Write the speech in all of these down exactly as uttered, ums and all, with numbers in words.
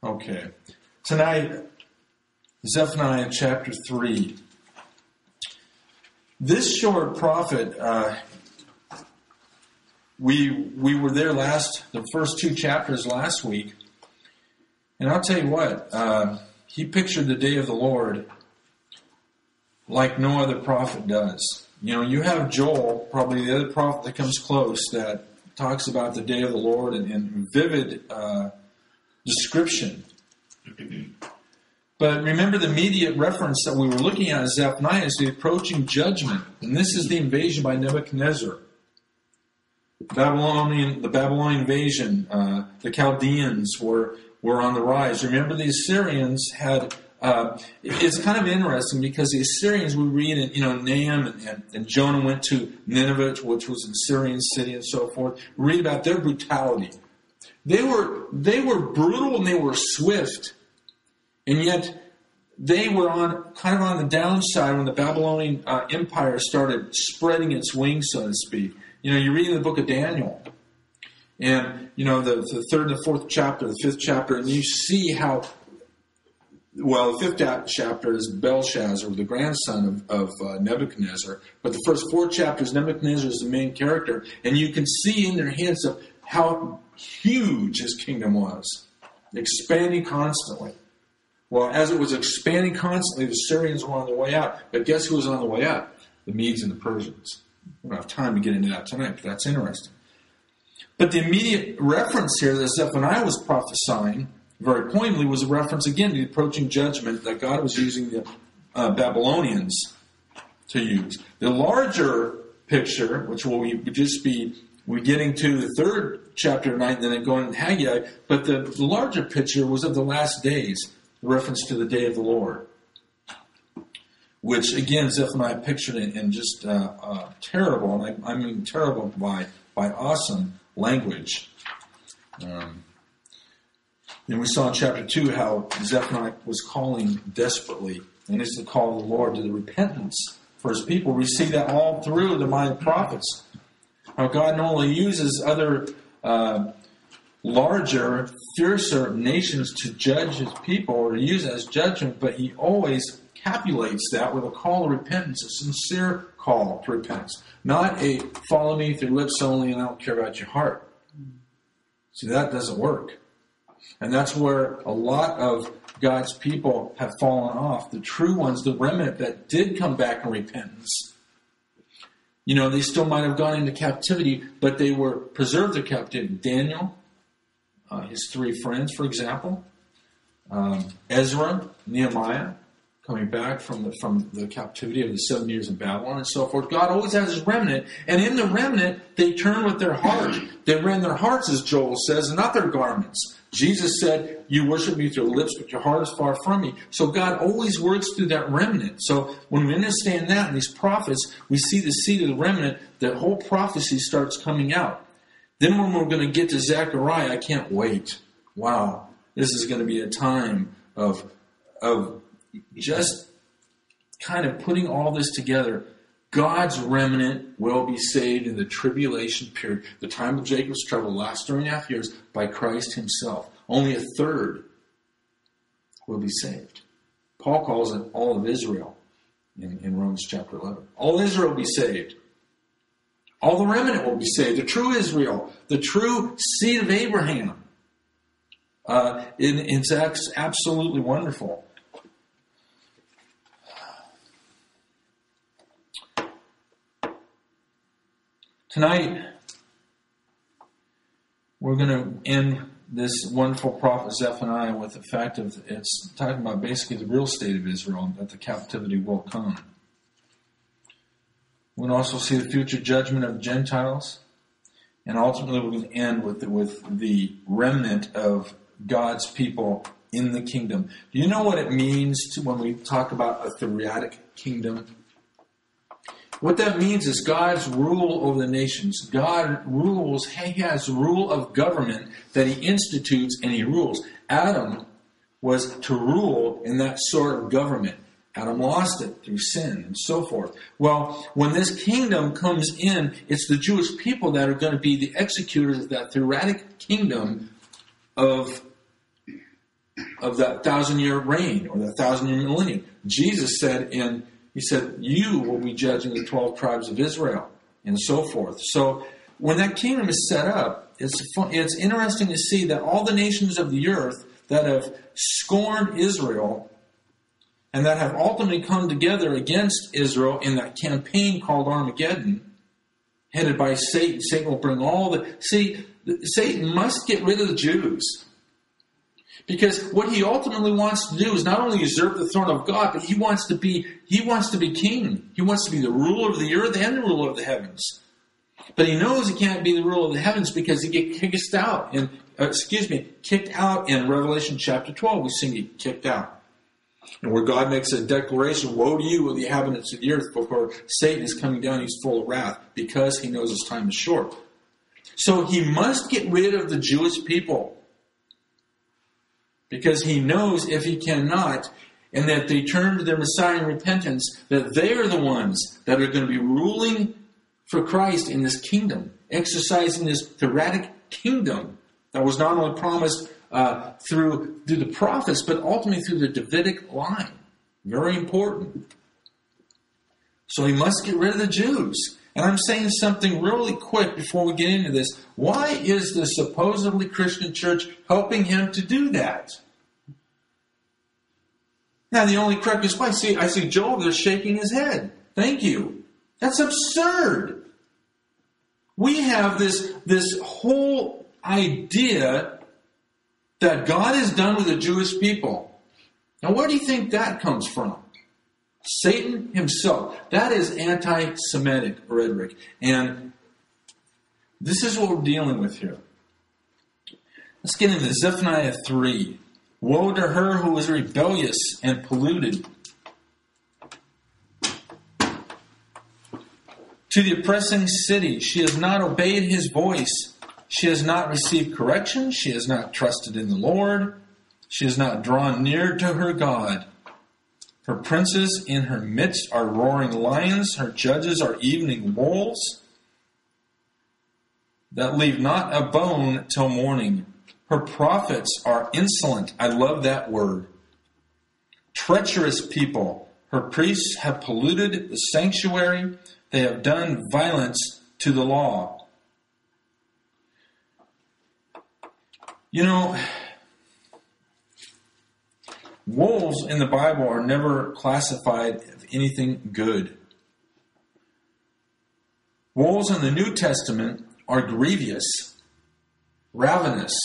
Okay. Tonight, Zephaniah chapter three. This short prophet, uh, we we were there last, the first two chapters last week, and I'll tell you what, uh, he pictured the day of the Lord like no other prophet does. You know, you have Joel, probably the other prophet that comes close, that talks about the day of the Lord in, in vivid uh, description. But remember, the immediate reference that we were looking at is Zephaniah is the approaching judgment. And this is the invasion by Nebuchadnezzar. Babylonian, the Babylonian invasion, uh, the Chaldeans were, were on the rise. Remember, the Assyrians had... Uh, it's kind of interesting because the Assyrians, we read in, you know, Nahum and, and, and Jonah went to Nineveh, which was an Assyrian city and so forth. We read about their brutality. They were they were brutal and they were swift, and yet they were on kind of on the downside when the Babylonian uh, Empire started spreading its wings, so to speak. You know, you read in the book of Daniel, and you know the, the third and the fourth chapter, the fifth chapter, and you see how. Well, the fifth chapter is Belshazzar, the grandson of, of uh, Nebuchadnezzar. But the first four chapters, Nebuchadnezzar is the main character. And you can see in their heads of how huge his kingdom was, expanding constantly. Well, as it was expanding constantly, the Syrians were on their way out. But guess who was on the way up? The Medes and the Persians. We don't have time to get into that tonight, but that's interesting. But the immediate reference here that Zephaniah was prophesying very pointedly was a reference again to the approaching judgment that God was using the uh, Babylonians to use. The larger picture, which will just be we're getting to the third chapter of nine, and then going into Haggai, but the, the larger picture was of the last days, the reference to the day of the Lord, which again Zephaniah pictured in, in just uh, uh, terrible, and I, I mean terrible by by awesome language. Um, And we saw in chapter two how Zephaniah was calling desperately, and it's the call of the Lord to the repentance for his people. We see that all through the minor prophets. How God not only uses other uh, larger, fiercer nations to judge his people or to use as judgment, but he always capulates that with a call to repentance, a sincere call to repentance. Not a follow me with your lips only and I don't care about your heart. See, that doesn't work. And that's where a lot of God's people have fallen off. The true ones, the remnant that did come back in repentance. You know, they still might have gone into captivity, but they were preserved their captivity. Daniel, uh, his three friends, for example. Um, Ezra, Nehemiah, coming back from the, from the captivity of the seven years in Babylon and so forth. God always has his remnant. And in the remnant, they turn with their heart. They rend their hearts, as Joel says, and not their garments. Jesus said, you worship me with your lips, but your heart is far from me. So God always works through that remnant. So when we understand that in these prophets, we see the seed of the remnant, that whole prophecy starts coming out. Then when we're going to get to Zechariah, I can't wait. Wow, this is going to be a time of, of just kind of putting all this together. God's remnant will be saved in the tribulation period, the time of Jacob's trouble, last three and a half years, by Christ himself. Only a third will be saved. Paul calls it all of Israel in, in Romans chapter eleven. All Israel will be saved. All the remnant will be saved. The true Israel, the true seed of Abraham. Uh, it, it's absolutely wonderful. Tonight, we're going to end this wonderful prophet Zephaniah with the fact of it's talking about basically the real state of Israel, that the captivity will come. We're going to also see the future judgment of Gentiles, and ultimately we're going to end with the, with the remnant of God's people in the kingdom. Do you know what it means to, when we talk about a theocratic kingdom? What that means is God's rule over the nations. God rules, he has rule of government that he institutes and he rules. Adam was to rule in that sort of government. Adam lost it through sin and so forth. Well, when this kingdom comes in, it's the Jewish people that are going to be the executors of that theocratic kingdom of of that thousand year reign or that thousand year millennium. Jesus said in, he said, you will be judging the twelve tribes of Israel and so forth. So when that kingdom is set up, it's fun, it's interesting to see that all the nations of the earth that have scorned Israel and that have ultimately come together against Israel in that campaign called Armageddon, headed by Satan. Satan will bring all the... See, Satan must get rid of the Jews. Because what he ultimately wants to do is not only usurp the throne of God, but he wants to be he wants to be king. He wants to be the ruler of the earth and the ruler of the heavens. But he knows he can't be the ruler of the heavens because he gets kicked out in uh, excuse me, kicked out in Revelation chapter twelve. We see him kicked out. And where God makes a declaration, woe to you, the inhabitants of the earth, before Satan is coming down, he's full of wrath, because he knows his time is short. So he must get rid of the Jewish people. Because he knows if he cannot, and that they turn to their Messiah in repentance, that they are the ones that are going to be ruling for Christ in this kingdom, exercising this theocratic kingdom that was not only promised uh, through, through the prophets, but ultimately through the Davidic line. Very important. So he must get rid of the Jews. And I'm saying something really quick before we get into this. Why is the supposedly Christian church helping him to do that? Now, the only correct response, I see, I see Joel there shaking his head. Thank you. That's absurd. We have this, this whole idea that God is done with the Jewish people. Now, where do you think that comes from? Satan himself. That is anti-Semitic rhetoric. And this is what we're dealing with here. Let's get into Zephaniah three. Woe to her who is rebellious and polluted. To the oppressing city, she has not obeyed his voice. She has not received correction. She has not trusted in the Lord. She has not drawn near to her God. Her princes in her midst are roaring lions. Her judges are evening wolves that leave not a bone till morning. Her prophets are insolent. I love that word. Treacherous people. Her priests have polluted the sanctuary. They have done violence to the law. You know, wolves in the Bible are never classified as anything good. Wolves in the New Testament are grievous, ravenous.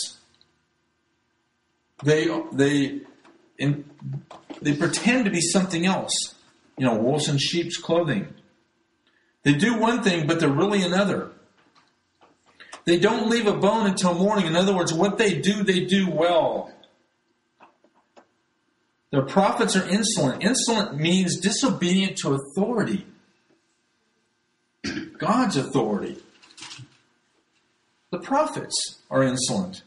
They they in, they pretend to be something else. You know, wolves in sheep's clothing. They do one thing, but they're really another. They don't leave a bone until morning. In other words, what they do, they do well. Their prophets are insolent. Insolent means disobedient to authority. God's authority. The prophets are insolent.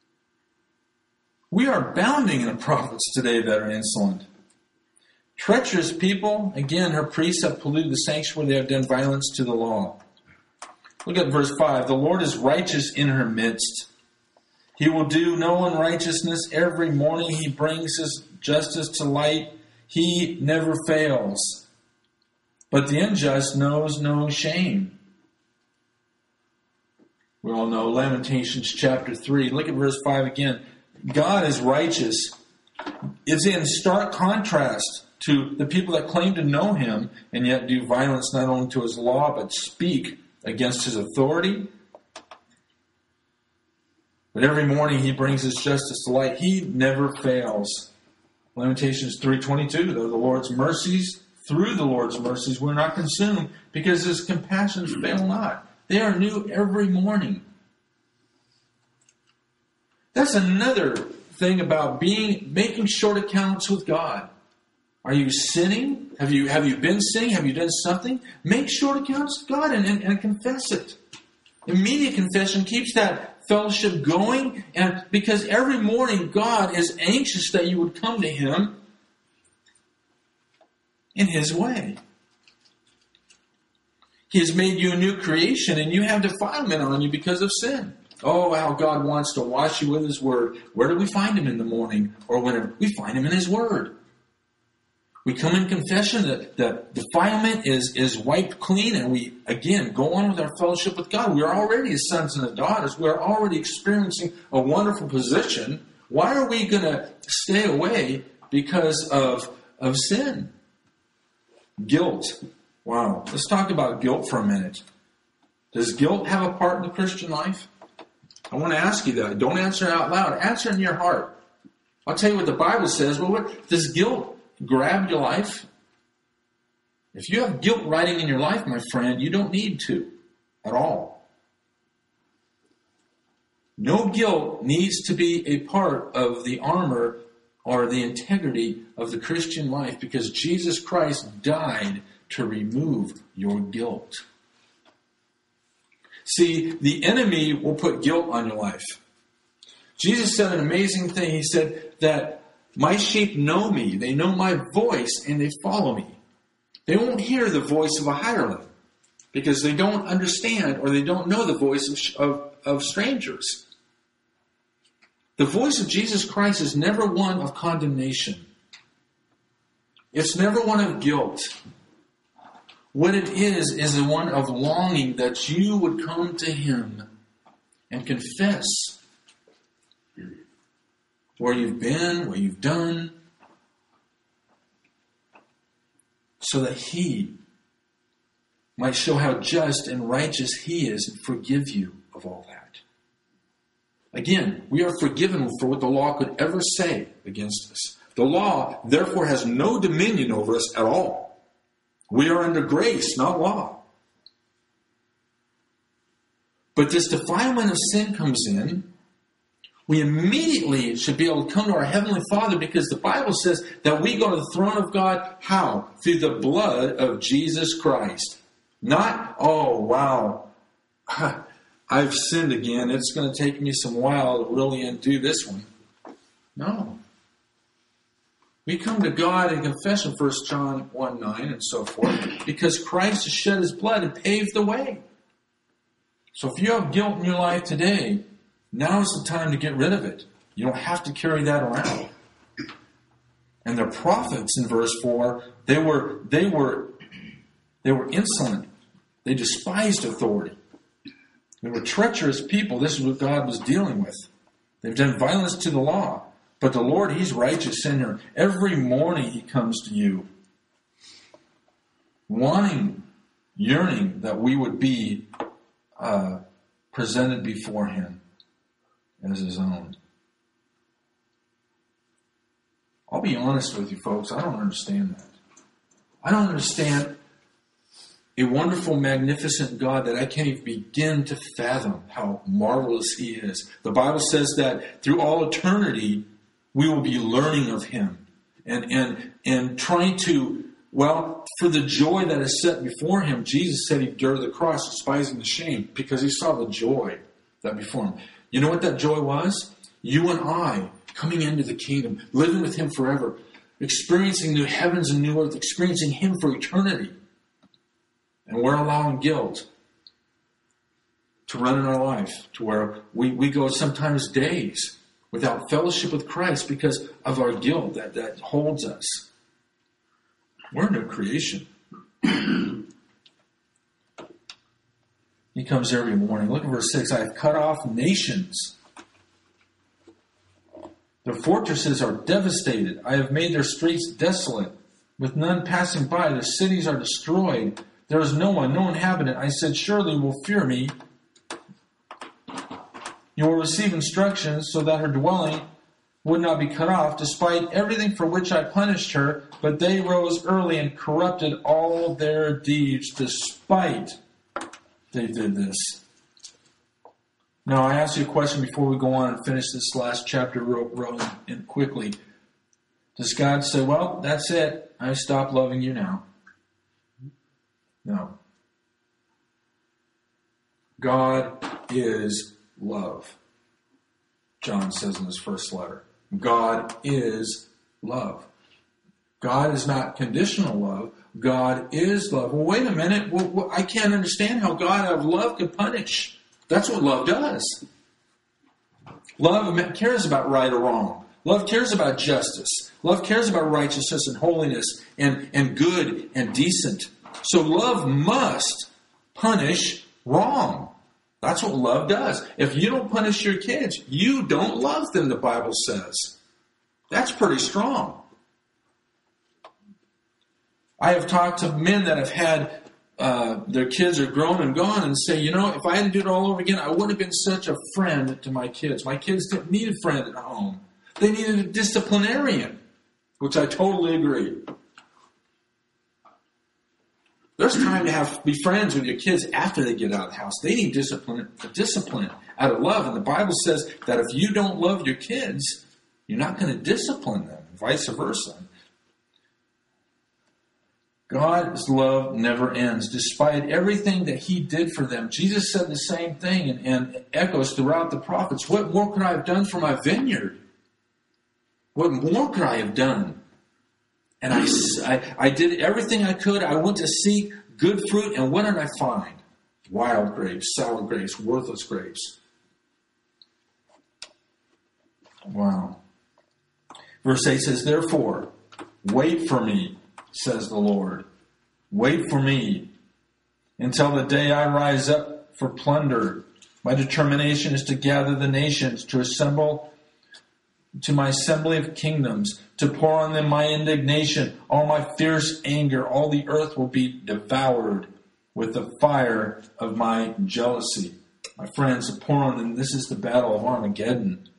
We are abounding in the prophets today that are insolent. Treacherous people, again, her priests have polluted the sanctuary. They have done violence to the law. Look at verse five. The Lord is righteous in her midst. He will do no unrighteousness. Every morning he brings his justice to light. He never fails. But the unjust knows no shame. We all know Lamentations chapter three. Look at verse five again. God is righteous. It's in stark contrast to the people that claim to know him and yet do violence not only to his law but speak against his authority. But every morning he brings his justice to light. He never fails. Lamentations three twenty-two, though the Lord's mercies, through the Lord's mercies, we're not consumed because his compassions fail not. They are new every morning. That's another thing about being making short accounts with God. Are you sinning? Have you have you been sinning? Have you done something? Make short accounts with God and, and, and confess it. Immediate confession keeps that fellowship going, and because every morning God is anxious that you would come to him in his way. He has made you a new creation, and you have defilement on you because of sin. Oh, how God wants to wash you with His Word. Where do we find Him in the morning or whenever? We find Him in His Word. We come in confession that the defilement is, is wiped clean, and we, again, go on with our fellowship with God. We are already His sons and His daughters. We are already experiencing a wonderful position. Why are we going to stay away because of, of sin? Guilt. Wow. Let's talk about guilt for a minute. Does guilt have a part in the Christian life? I want to ask you that. Don't answer out loud. Answer in your heart. I'll tell you what the Bible says. Well, what, does guilt grab your life? If you have guilt riding in your life, my friend, you don't need to at all. No guilt needs to be a part of the armor or the integrity of the Christian life, because Jesus Christ died to remove your guilt. See, the enemy will put guilt on your life. Jesus said an amazing thing. He said that my sheep know me. They know my voice and they follow me. They won't hear the voice of a hireling because they don't understand or they don't know the voice of, of, of strangers. The voice of Jesus Christ is never one of condemnation. It's never one of guilt. What it is, is the one of longing that you would come to Him and confess where you've been, what you've done, so that He might show how just and righteous He is and forgive you of all that. Again, we are forgiven for what the law could ever say against us. The law, therefore, has no dominion over us at all. We are under grace, not law. But this defilement of sin comes in. We immediately should be able to come to our Heavenly Father, because the Bible says that we go to the throne of God, how? Through the blood of Jesus Christ. Not, oh, wow, I've sinned again. It's going to take me some while to really undo this one. No. We come to God in confession, First John one nine and so forth, because Christ has shed His blood and paved the way. So if you have guilt in your life today, now is the time to get rid of it. You don't have to carry that around. And the prophets in verse four, they were they were they were insolent. They despised authority. They were treacherous people. This is what God was dealing with. They've done violence to the law. But the Lord, He's righteous sinner. Every morning He comes to you, wanting, yearning that we would be uh, presented before Him as His own. I'll be honest with you, folks. I don't understand that. I don't understand a wonderful, magnificent God that I can't even begin to fathom how marvelous He is. The Bible says that through all eternity, we will be learning of Him and, and, and trying to, well, for the joy that is set before Him, Jesus said He endured the cross, despising the shame, because He saw the joy that before Him. You know what that joy was? You and I coming into the kingdom, living with Him forever, experiencing new heavens and new earth, experiencing Him for eternity. And we're allowing guilt to run in our life to where we, we go sometimes days without fellowship with Christ because of our guilt that, that holds us. We're a new creation. He comes every morning. Look at verse six. I have cut off nations. Their fortresses are devastated. I have made their streets desolate, with none passing by. Their cities are destroyed. There is no one, no inhabitant. I said, surely you will fear me. You will receive instructions so that her dwelling would not be cut off, despite everything for which I punished her. But they rose early and corrupted all their deeds, despite they did this. Now, I ask you a question before we go on and finish this last chapter real, real in quickly. Does God say, well, that's it. I stop loving you now? No. God is love. John says in his first letter. God is love. God is not conditional love. God is love. Well, wait a minute. Well, well, I can't understand how God out of love could punish. That's what love does. Love cares about right or wrong. Love cares about justice. Love cares about righteousness and holiness and, and good and decent. So love must punish wrong. That's what love does. If you don't punish your kids, you don't love them, the Bible says. That's pretty strong. I have talked to men that have had uh, their kids are grown and gone and say, you know, if I had to do it all over again, I would have been such a friend to my kids. My kids didn't need a friend at home. They needed a disciplinarian, which I totally agree. There's time to have be friends with your kids after they get out of the house. They need discipline, discipline out of love. And the Bible says that if you don't love your kids, you're not going to discipline them, vice versa. God's love never ends. Despite everything that he did for them, Jesus said the same thing and, and echoes throughout the prophets. What more could I have done for my vineyard? What more could I have done? And I, I, I did everything I could. I went to seek good fruit, and what did I find? Wild grapes, sour grapes, worthless grapes. Wow. Verse eight says, therefore, wait for me, says the Lord. Wait for me until the day I rise up for plunder. My determination is to gather the nations, to assemble to my assembly of kingdoms, to pour on them my indignation, all my fierce anger. All the earth will be devoured with the fire of my jealousy. My friends, to pour on them, this is the battle of Armageddon.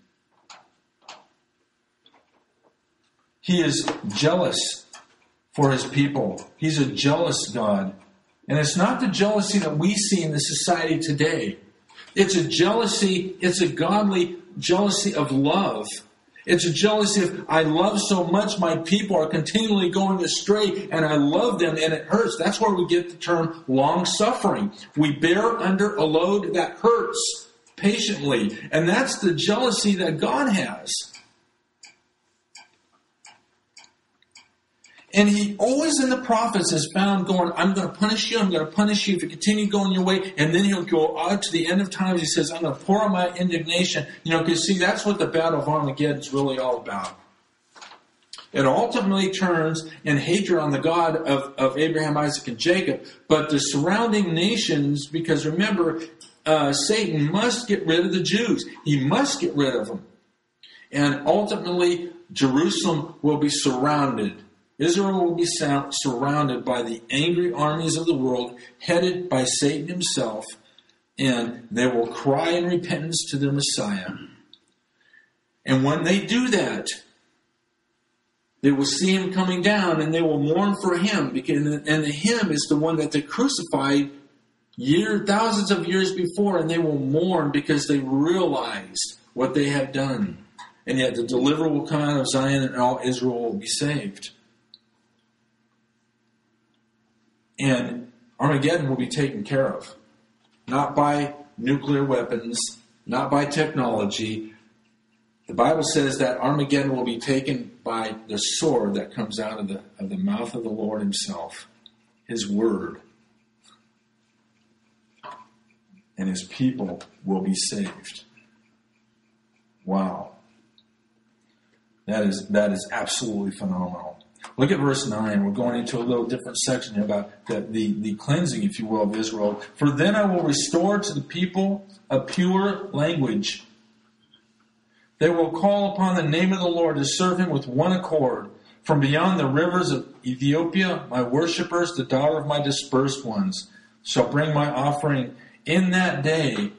He is jealous for his people. He's a jealous God. And it's not the jealousy that we see in the society today. It's a jealousy, it's a godly jealousy of love. It's a jealousy of, I love so much, my people are continually going astray, and I love them, and it hurts. That's where we get the term long-suffering. We bear under a load that hurts patiently. And that's the jealousy that God has. And he always in the prophets is found going, I'm going to punish you, I'm going to punish you if you continue going your way. And then he'll go out to the end of times. He says, I'm going to pour out my indignation. You know, because see, that's what the battle of Armageddon is really all about. It ultimately turns in hatred on the God of, of Abraham, Isaac, and Jacob. But the surrounding nations, because remember, uh, Satan must get rid of the Jews. He must get rid of them. And ultimately, Jerusalem will be surrounded. Israel will be surrounded by the angry armies of the world, headed by Satan himself, and they will cry in repentance to their Messiah. And when they do that, they will see him coming down, and they will mourn for him. Because, and the him is the one that they crucified year, thousands of years before, and they will mourn because they realized what they have done. And yet the deliverer will come out of Zion, and all Israel will be saved. And Armageddon will be taken care of. Not by nuclear weapons, not by technology. The Bible says that Armageddon will be taken by the sword that comes out of the, of the mouth of the Lord himself. His word. And his people will be saved. Wow. That is, that is absolutely phenomenal. Look at verse nine. We're going into a little different section here about the, the, the cleansing, if you will, of Israel. For then I will restore to the people a pure language. They will call upon the name of the Lord to serve him with one accord. From beyond the rivers of Ethiopia, my worshippers, the daughter of my dispersed ones, shall bring my offering in that day.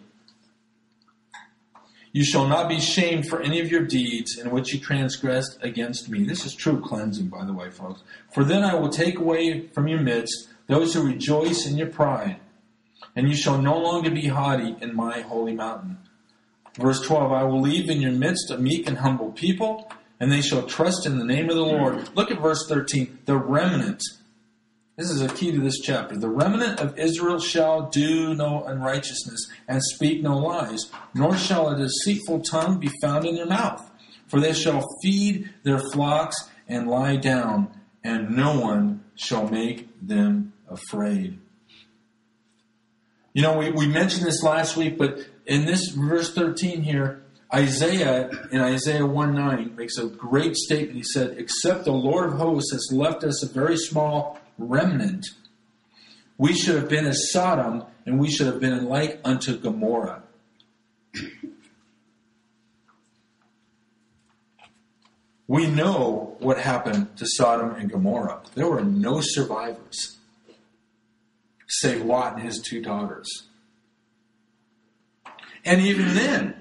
You shall not be shamed for any of your deeds in which you transgressed against me. This is true cleansing, by the way, folks. For then I will take away from your midst those who rejoice in your pride, and you shall no longer be haughty in my holy mountain. Verse twelve, I will leave in your midst a meek and humble people, and they shall trust in the name of the Lord. Look at verse thirteen, the remnant. This is a key to this chapter. The remnant of Israel shall do no unrighteousness and speak no lies, nor shall a deceitful tongue be found in their mouth. For they shall feed their flocks and lie down, and no one shall make them afraid. You know, we, we mentioned this last week, but in this verse thirteen here, Isaiah, in Isaiah one nine, makes a great statement. He said, except the Lord of hosts has left us a very small remnant, we should have been as Sodom, and we should have been like unto Gomorrah. We know what happened to Sodom and Gomorrah. There were no survivors, save Lot and his two daughters. And even then,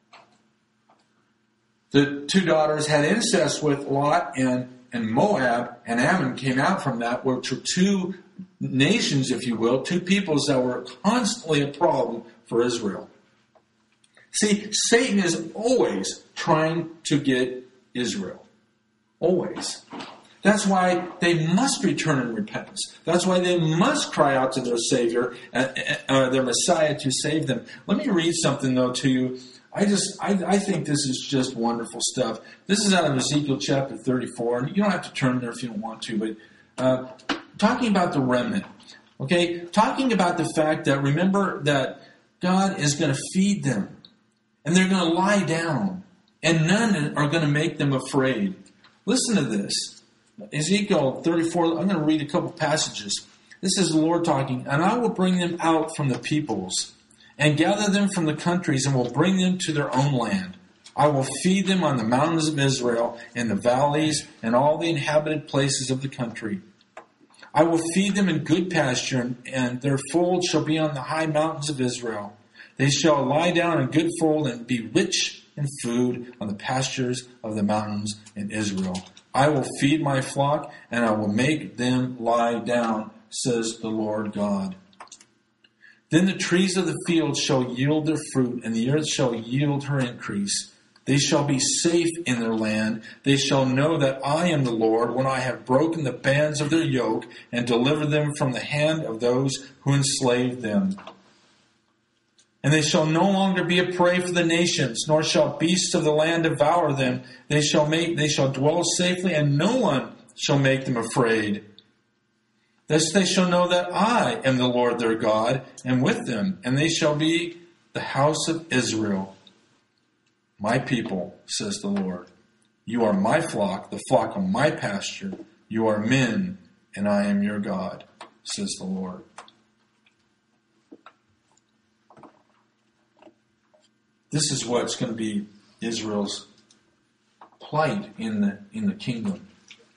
the two daughters had incest with Lot, and, and Moab and Ammon came out from that, which were two nations, if you will, two peoples that were constantly a problem for Israel. See, Satan is always trying to get Israel. Always. That's why they must return in repentance. That's why they must cry out to their Savior, uh, uh, their Messiah, to save them. Let me read something, though, to you. I just, I, I think this is just wonderful stuff. This is out of Ezekiel chapter thirty-four, and you don't have to turn there if you don't want to, but uh, talking about the remnant, okay? Talking about the fact that, remember, that God is going to feed them, and they're going to lie down, and none are going to make them afraid. Listen to this. Ezekiel thirty-four, I'm going to read a couple passages. This is the Lord talking. And I will bring them out from the peoples, and gather them from the countries, and will bring them to their own land. I will feed them on the mountains of Israel, and the valleys, and all the inhabited places of the country. I will feed them in good pasture, and their fold shall be on the high mountains of Israel. They shall lie down in good fold, and be rich in food on the pastures of the mountains in Israel. I will feed my flock, and I will make them lie down, says the Lord God. Then the trees of the field shall yield their fruit, and the earth shall yield her increase. They shall be safe in their land. They shall know that I am the Lord, when I have broken the bands of their yoke, and delivered them from the hand of those who enslaved them. And they shall no longer be a prey for the nations, nor shall beasts of the land devour them. They shall make, they shall dwell safely, and no one shall make them afraid. Thus they shall know that I am the Lord their God, and with them, and they shall be the house of Israel. My people, says the Lord, you are my flock, the flock of my pasture. You are men, and I am your God, says the Lord. This is what's going to be Israel's plight in the in the kingdom.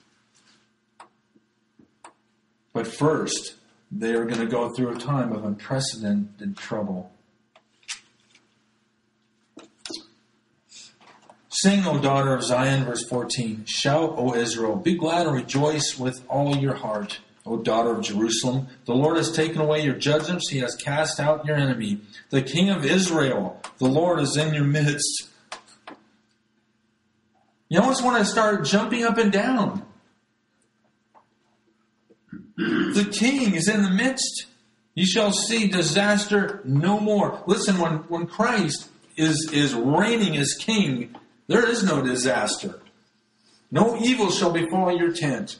But first, they are going to go through a time of unprecedented trouble. Sing, O daughter of Zion, verse fourteen. Shout, O Israel, be glad and rejoice with all your heart, O daughter of Jerusalem. The Lord has taken away your judgments. He has cast out your enemy. The King of Israel, the Lord, is in your midst. You almost want to start jumping up and down. The King is in the midst. You shall see disaster no more. Listen, when, when Christ is, is reigning as King, there is no disaster. No evil shall befall your tent.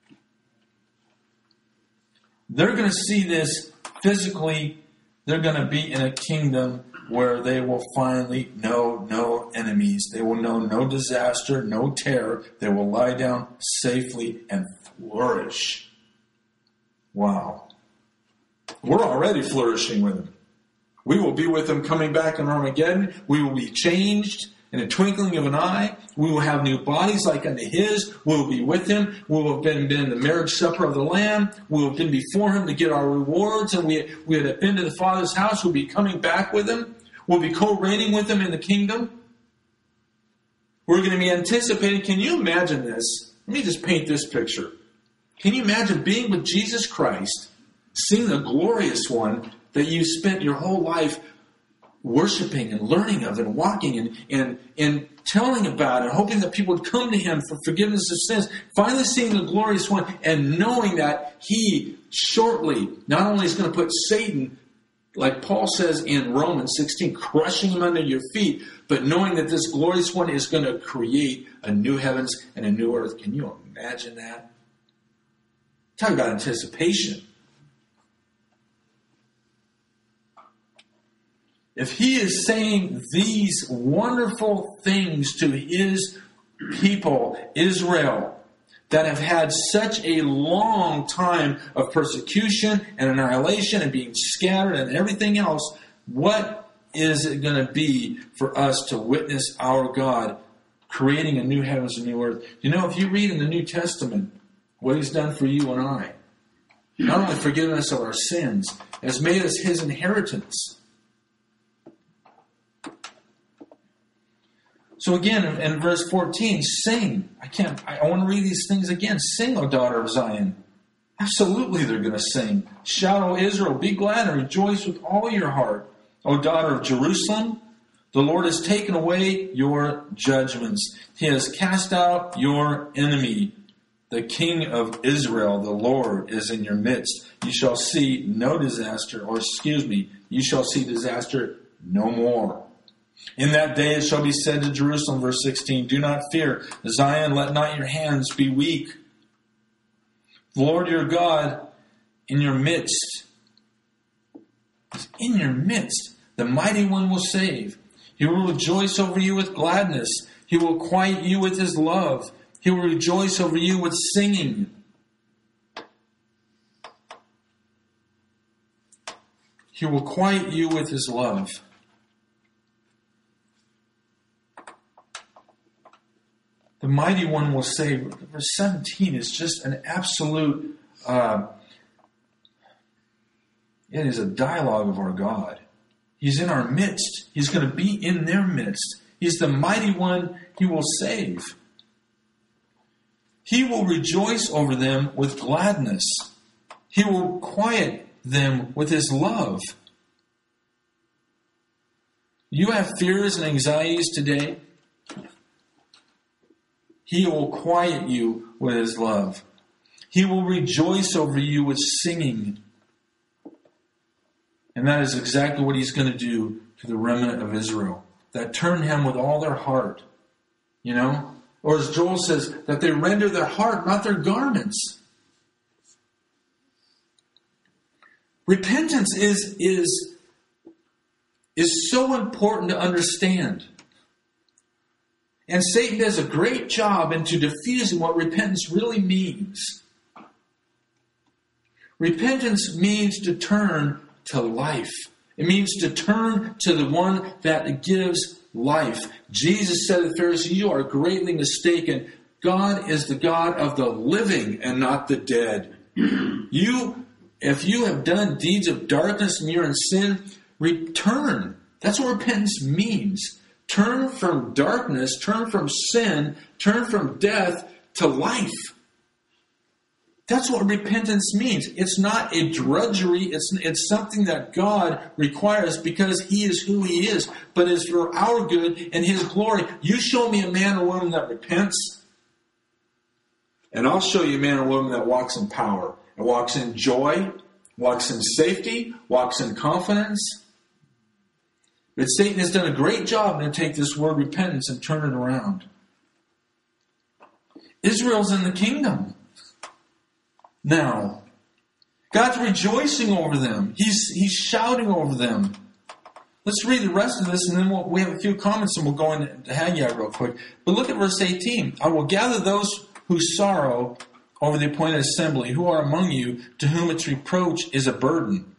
They're going to see this physically. They're going to be in a kingdom where they will finally know no enemies. They will know no disaster, no terror. They will lie down safely and flourish. Wow. We're already flourishing with Him. We will be with Him coming back in Armageddon. We will be changed in a twinkling of an eye. We will have new bodies like unto His. We will be with Him. We will have been, been in the marriage supper of the Lamb. We will have been before Him to get our rewards. And we, we have been to the Father's house. We'll be coming back with Him. We'll be co-reigning with Him in the kingdom. We're going to be anticipating. Can you imagine this? Let me just paint this picture. Can you imagine being with Jesus Christ, seeing the glorious one that you spent your whole life worshiping and learning of and walking and, and, and telling about and hoping that people would come to Him for forgiveness of sins, finally seeing the glorious one and knowing that He shortly not only is going to put Satan, like Paul says in Romans sixteen, crushing him under your feet, but knowing that this glorious one is going to create a new heavens and a new earth. Can you imagine that? Talk about anticipation. if he is saying these wonderful things to his people, Israel, that have had such a long time of persecution and annihilation and being scattered and everything else, what is it going to be for us to witness our God creating a new heavens and new earth? You know, if you read in the New Testament what he's done for you and I, not only forgiven us of our sins, has made us his inheritance. So again, in, in verse fourteen, sing. I can't, I, I want to read these things again. Sing, O daughter of Zion. Absolutely they're going to sing. Shout, O Israel, be glad and rejoice with all your heart. O daughter of Jerusalem, the Lord has taken away your judgments. He has cast out your enemy. The King of Israel, the Lord, is in your midst. You shall see no disaster, or excuse me, you shall see disaster no more. In that day it shall be said to Jerusalem, verse sixteen, do not fear. Zion, let not your hands be weak. The Lord your God in your midst is in your midst. The mighty one will save. He will rejoice over you with gladness. He will quiet you with his love. He will rejoice over you with singing. He will quiet you with his love. The mighty one will save. Verse seventeen is just an absolute, uh, it is a dialogue of our God. He's in our midst. He's going to be in their midst. He's the mighty one. He will save. He will rejoice over them with gladness. He will quiet them with his love. You have fears and anxieties today. He will quiet you with his love. He will rejoice over you with singing. And that is exactly what he's going to do to the remnant of Israel that turn him with all their heart. You know? Or as Joel says, that they render their heart, not their garments. Repentance is, is, is so important to understand. And Satan does a great job into diffusing what repentance really means. Repentance means to turn to life. It means to turn to the one that gives life. Jesus said to the Pharisees, you are greatly mistaken. God is the God of the living and not the dead. You, if you have done deeds of darkness and you're in sin, return. That's what repentance means. Turn from darkness, turn from sin, turn from death to life. That's what repentance means. It's not a drudgery. It's, it's something that God requires because he is who he is, but is for our good and his glory. You show me a man or woman that repents, and I'll show you a man or woman that walks in power, and walks in joy, walks in safety, walks in confidence. But Satan has done a great job to take this word repentance and turn it around. Israel's in the kingdom now. God's rejoicing over them. He's, he's shouting over them. Let's read the rest of this, and then we'll, we have a few comments, and we'll go into Haggai real quick. But look at verse eighteen. I will gather those who sorrow over the appointed assembly, who are among you, to whom its reproach is a burden.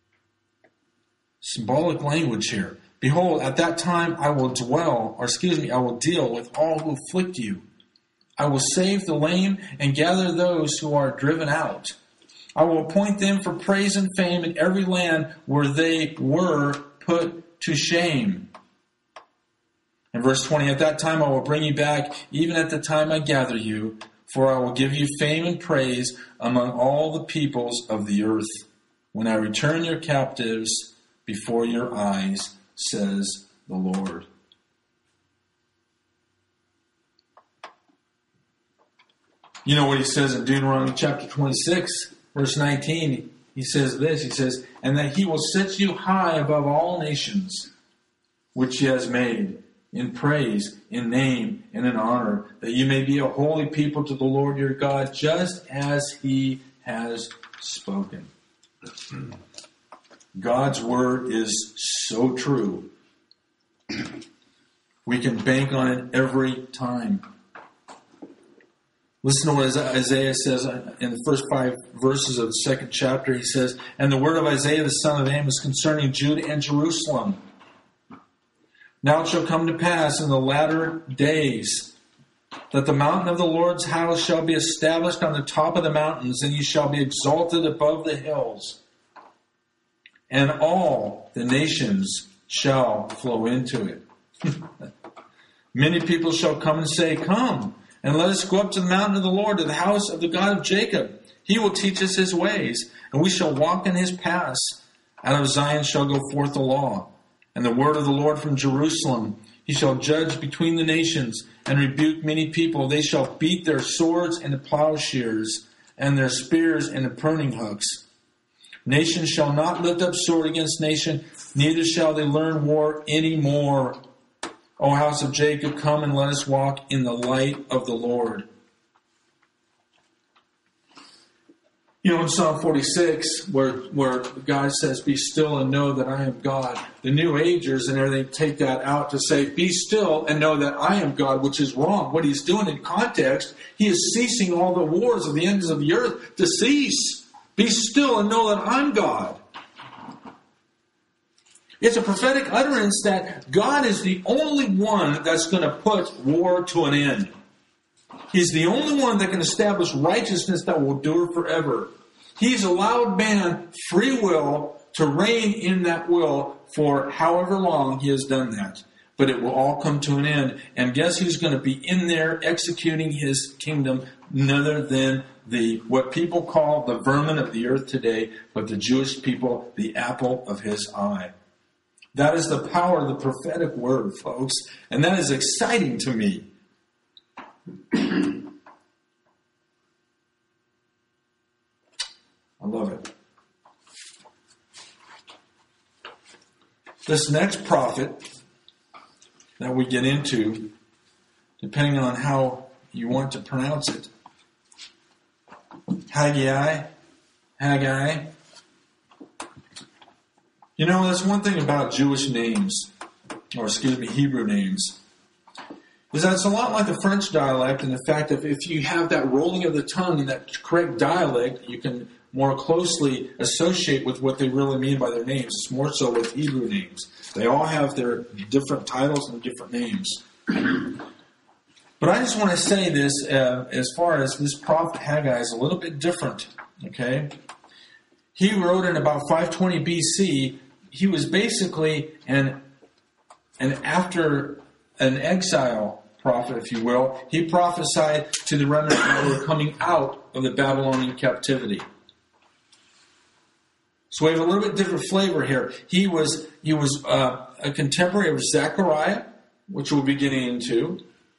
Symbolic language here. Behold, at that time I will dwell, or excuse me, I will deal with all who afflict you. I will save the lame and gather those who are driven out. I will appoint them for praise and fame in every land where they were put to shame. In verse twenty, at that time I will bring you back, even at the time I gather you, for I will give you fame and praise among all the peoples of the earth, when I return your captives before your eyes, says the Lord. You know what he says in Deuteronomy chapter twenty-six, verse nineteen? He says this, he says, and that he will set you high above all nations, which he has made, in praise, in name, and in honor, that you may be a holy people to the Lord your God, just as he has spoken. God's word is so true. We can bank on it every time. Listen to what Isaiah says in the first five verses of the second chapter. He says, "And the word of Isaiah the son of Amos concerning Judah and Jerusalem. Now it shall come to pass in the latter days that the mountain of the Lord's house shall be established on the top of the mountains, and ye shall be exalted above the hills. And all the nations shall flow into it. Many people shall come and say, Come, and let us go up to the mountain of the Lord, to the house of the God of Jacob. He will teach us his ways, and we shall walk in his paths. Out of Zion shall go forth the law, and the word of the Lord from Jerusalem. He shall judge between the nations, and rebuke many people. They shall beat their swords into plowshares, and their spears into pruning hooks. Nation shall not lift up sword against nation, neither shall they learn war any more. O house of Jacob, come and let us walk in the light of the Lord." You know, in Psalm forty-six, where, where God says, "Be still and know that I am God," the New Agers and everything take that out to say, "Be still and know that I am God," which is wrong. What he's doing in context, he is ceasing all the wars of the ends of the earth to cease. Be still and know that I'm God. It's a prophetic utterance that God is the only one that's going to put war to an end. He's the only one that can establish righteousness that will endure forever. He's allowed man free will to reign in that will for however long he has done that. But it will all come to an end. And guess who's going to be in there executing his kingdom? None other than the what people call the vermin of the earth today, but the Jewish people, the apple of his eye. That is the power of the prophetic word, folks. And that is exciting to me. I love it. This next prophet that we get into, depending on how you want to pronounce it, Haggai, Haggai. You know, that's one thing about Jewish names, or excuse me, Hebrew names, is that it's a lot like the French dialect in the fact that if you have that rolling of the tongue and that correct dialect, you can more closely associate with what they really mean by their names. It's more so with Hebrew names. They all have their different titles and different names. But I just want to say this, uh, as far as this prophet Haggai is a little bit different, okay? He wrote in about five twenty B C. He was basically an, an after an exile prophet, if you will. He prophesied to the remnant that were coming out of the Babylonian captivity. So we have a little bit different flavor here. He was he was uh, a contemporary of Zechariah, which we'll be getting into.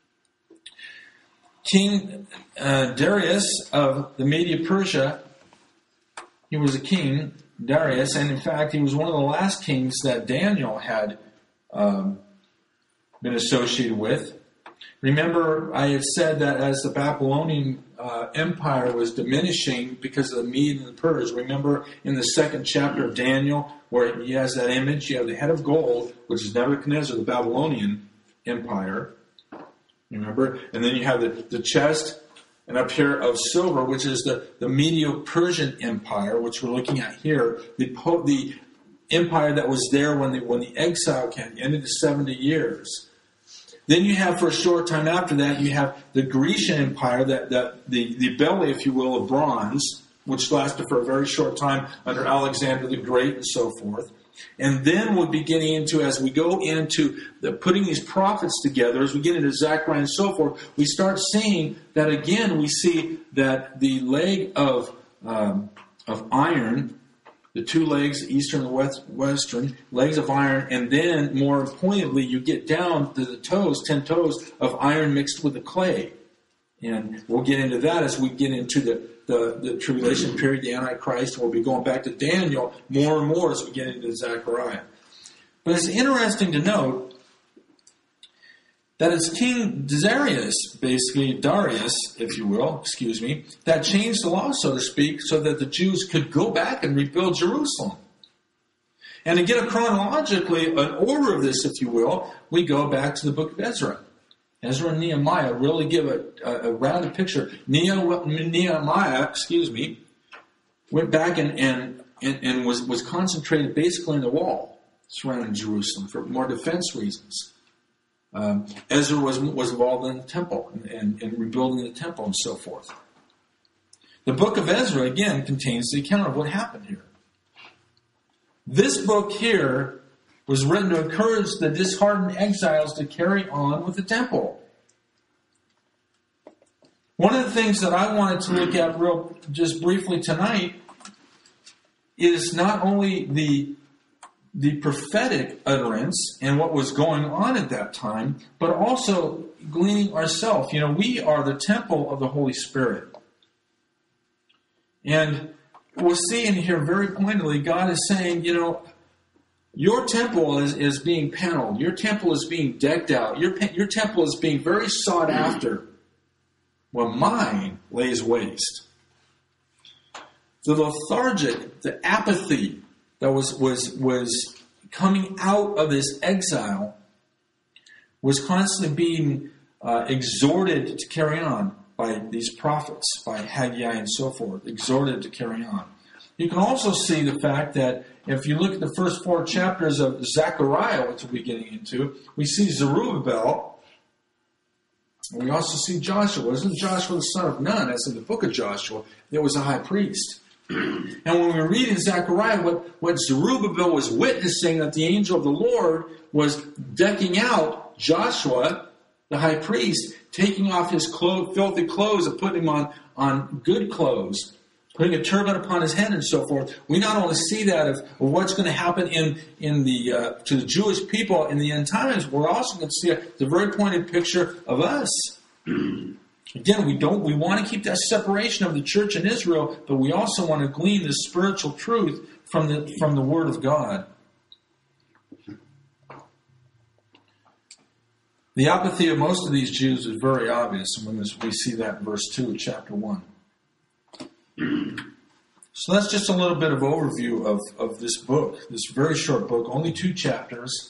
King uh, Darius of the Media-Persia, he was a king, Darius, and in fact he was one of the last kings that Daniel had um, been associated with. Remember, I had said that as the Babylonian uh, Empire was diminishing because of the Mede and the Pers. Remember in the second chapter of Daniel, where he has that image, you have the head of gold, which is Nebuchadnezzar, the Babylonian Empire. Remember? And then you have the, the chest, and up here of silver, which is the, the Medo-Persian Empire, which we're looking at here. The, the empire that was there when the, when the exile came, ended the seventy years. Then you have, for a short time after that, you have the Grecian Empire, that, that the, the belly, if you will, of bronze, which lasted for a very short time under Alexander the Great and so forth. And then we'll be getting into, as we go into the, putting these prophets together, as we get into Zechariah and so forth, we start seeing that again, we see that the leg of um, of iron, the two legs, eastern and west, western, legs of iron, and then, more pointedly, you get down to the toes, ten toes of iron mixed with the clay. And we'll get into that as we get into the, the, the tribulation period, the Antichrist, and we'll be going back to Daniel more and more as we get into Zechariah. But it's interesting to note that it's King Darius, basically Darius, if you will, excuse me, that changed the law, so to speak, so that the Jews could go back and rebuild Jerusalem. And to get a chronologically, an order of this, if you will, we go back to the book of Ezra. Ezra and Nehemiah really give a, a, a rounded picture. Nehemiah, excuse me, went back and, and, and, and was, was concentrated basically on the wall surrounding Jerusalem for more defense reasons. Um, Ezra was, was involved in the temple and, and, and rebuilding the temple and so forth. The book of Ezra, again, contains the account of what happened here. This book here was written to encourage the disheartened exiles to carry on with the temple. One of the things that I wanted to look at real just briefly tonight is not only the, the prophetic utterance and what was going on at that time, but also gleaning ourselves. You know, we are the temple of the Holy Spirit. And we'll see in here very pointedly, God is saying, you know, your temple is, is being paneled. Your temple is being decked out. Your, your temple is being very sought after. Well, mine lays waste. The lethargic, the apathy that was, was, was coming out of this exile was constantly being uh, exhorted to carry on by these prophets, by Haggai and so forth, exhorted to carry on. You can also see the fact that if you look at the first four chapters of Zechariah, which we'll be getting into, we see Zerubbabel. We also see Joshua. It wasn't Joshua the son of Nun, as in the book of Joshua. It was a high priest. And when we read in Zechariah what, what Zerubbabel was witnessing, that the angel of the Lord was decking out Joshua, the high priest, taking off his clothes, filthy clothes and putting him on, on good clothes, putting a turban upon his head and so forth. We not only see that of, of what's going to happen in, in the uh, to the Jewish people in the end times, we're also going to see a, the very pointed picture of us. Again, we don't we want to keep that separation of the church in Israel, but we also want to glean the spiritual truth from the from the Word of God. The apathy of most of these Jews is very obvious when we see that in verse two of chapter one. So that's just a little bit of overview of, of this book, this very short book, only two chapters,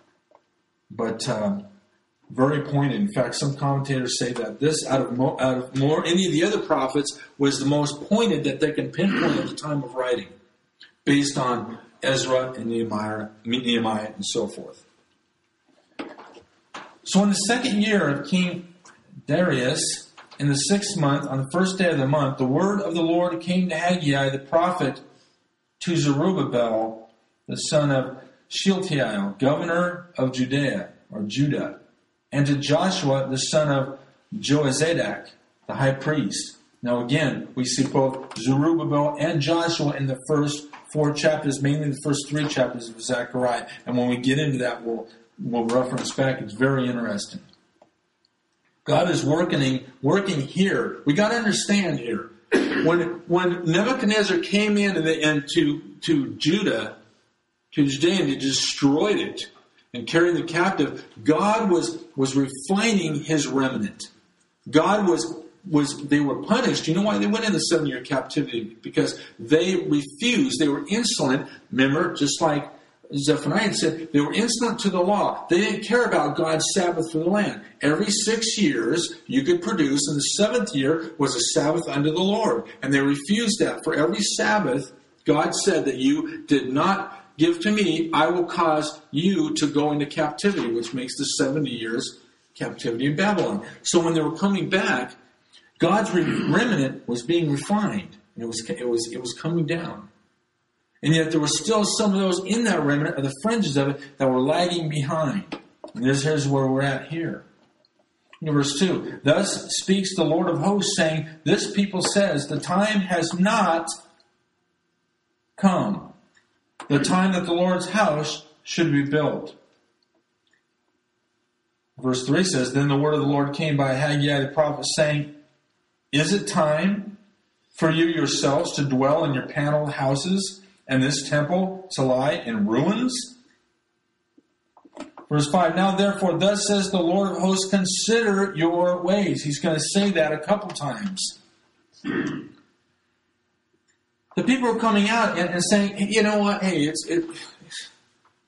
but um, very pointed. In fact, some commentators say that this, out of, mo- out of more any of the other prophets, was the most pointed that they can pinpoint at the time of writing, based on Ezra and Nehemiah, Nehemiah and so forth. So in the second year of King Darius, in the sixth month, on the first day of the month, the word of the Lord came to Haggai the prophet to Zerubbabel, the son of Shealtiel, governor of Judea, or Judah, and to Joshua, the son of Joazadak, the high priest. Now again, we see both Zerubbabel and Joshua in the first four chapters, mainly the first three chapters of Zechariah. And when we get into that, we'll, we'll reference back. It's very interesting. God is working, working here. We got to understand here. When when Nebuchadnezzar came in and, the, and to to Judah, to Judea, and he destroyed it and carried the captive, God was was refining His remnant. God was was they were punished. You know why they went into seven year captivity? Because they refused. They were insolent. Remember, just like Zephaniah said, they were insolent to the law. They didn't care about God's Sabbath for the land. Every six years you could produce, and the seventh year was a Sabbath unto the Lord. And they refused that. For every Sabbath, God said that you did not give to me, I will cause you to go into captivity, which makes the seventy years captivity in Babylon. So when they were coming back, God's remnant was being refined. It was, it was, it was coming down. And yet there were still some of those in that remnant, or the fringes of it, that were lagging behind. And this here's where we're at here. In verse two, thus speaks the Lord of hosts, saying, this people says, the time has not come, the time that the Lord's house should be built. Verse three says, then the word of the Lord came by Haggai the prophet, saying, is it time for you yourselves to dwell in your paneled houses, and this temple to lie in ruins? Verse five, now therefore, thus says the Lord of hosts, consider your ways. He's going to say that a couple times. The people are coming out and, and saying, you know what, hey, it's, it,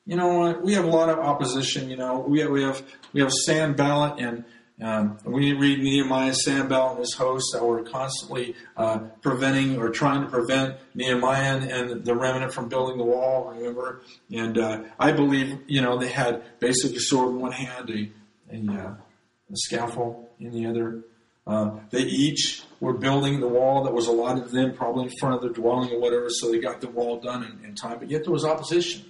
you know, we have a lot of opposition. You know, we have we have we have Sanballat, and um, we read Nehemiah, Sanballat, and his hosts that were constantly uh, preventing or trying to prevent Nehemiah and the remnant from building the wall. Remember, and uh, I believe, you know, they had basically a sword in one hand, a a, uh, a scaffold in the other. Uh, they each were building the wall that was allotted to them, probably in front of their dwelling or whatever. So they got the wall done in, in time, but yet there was opposition.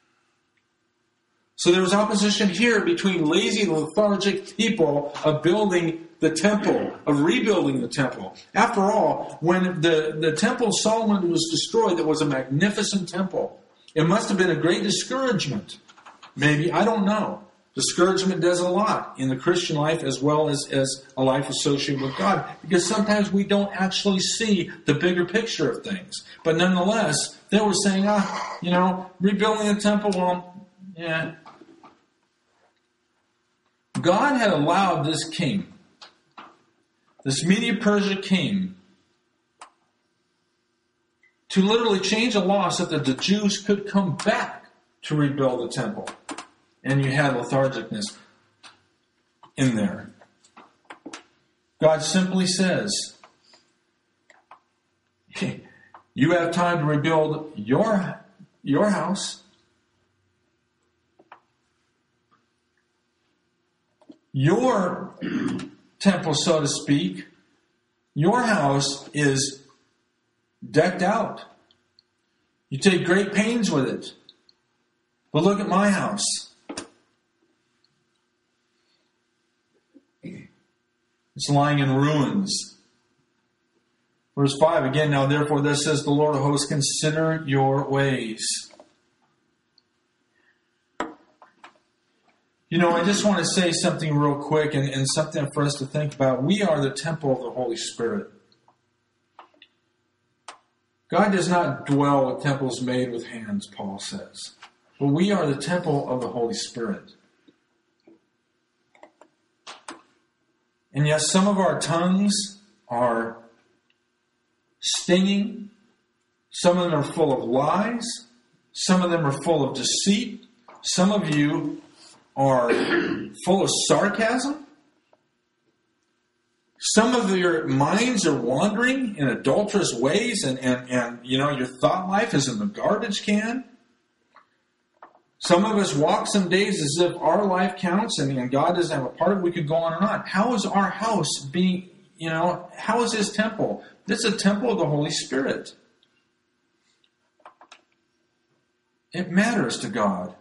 So there was opposition here between lazy, lethargic people of building the temple, of rebuilding the temple. After all, when the, the temple of Solomon was destroyed, that was a magnificent temple. It must have been a great discouragement. Maybe, I don't know. Discouragement does a lot in the Christian life as well as, as a life associated with God, because sometimes we don't actually see the bigger picture of things. But nonetheless, they were saying, ah, you know, rebuilding the temple, well, yeah. God had allowed this king, this Media-Persia king, to literally change a law so that the Jews could come back to rebuild the temple. And you had lethargicness in there. God simply says, you have time to rebuild your, your house. Your temple, so to speak, your house is decked out. You take great pains with it. But look at my house. It's lying in ruins. Verse five, again, now therefore thus says the Lord of hosts, consider your ways. You know, I just want to say something real quick and, and something for us to think about. We are the temple of the Holy Spirit. God does not dwell with temples made with hands, Paul says. But we are the temple of the Holy Spirit. And yes, some of our tongues are stinging. Some of them are full of lies. Some of them are full of deceit. Some of you are full of sarcasm. Some of your minds are wandering in adulterous ways, and, and, and you know, your thought life is in the garbage can. Some of us walk some days as if our life counts and, and God doesn't have a part of it. We could go on and on. How is our house being, you know, how is His temple? This is a temple of the Holy Spirit. It matters to God.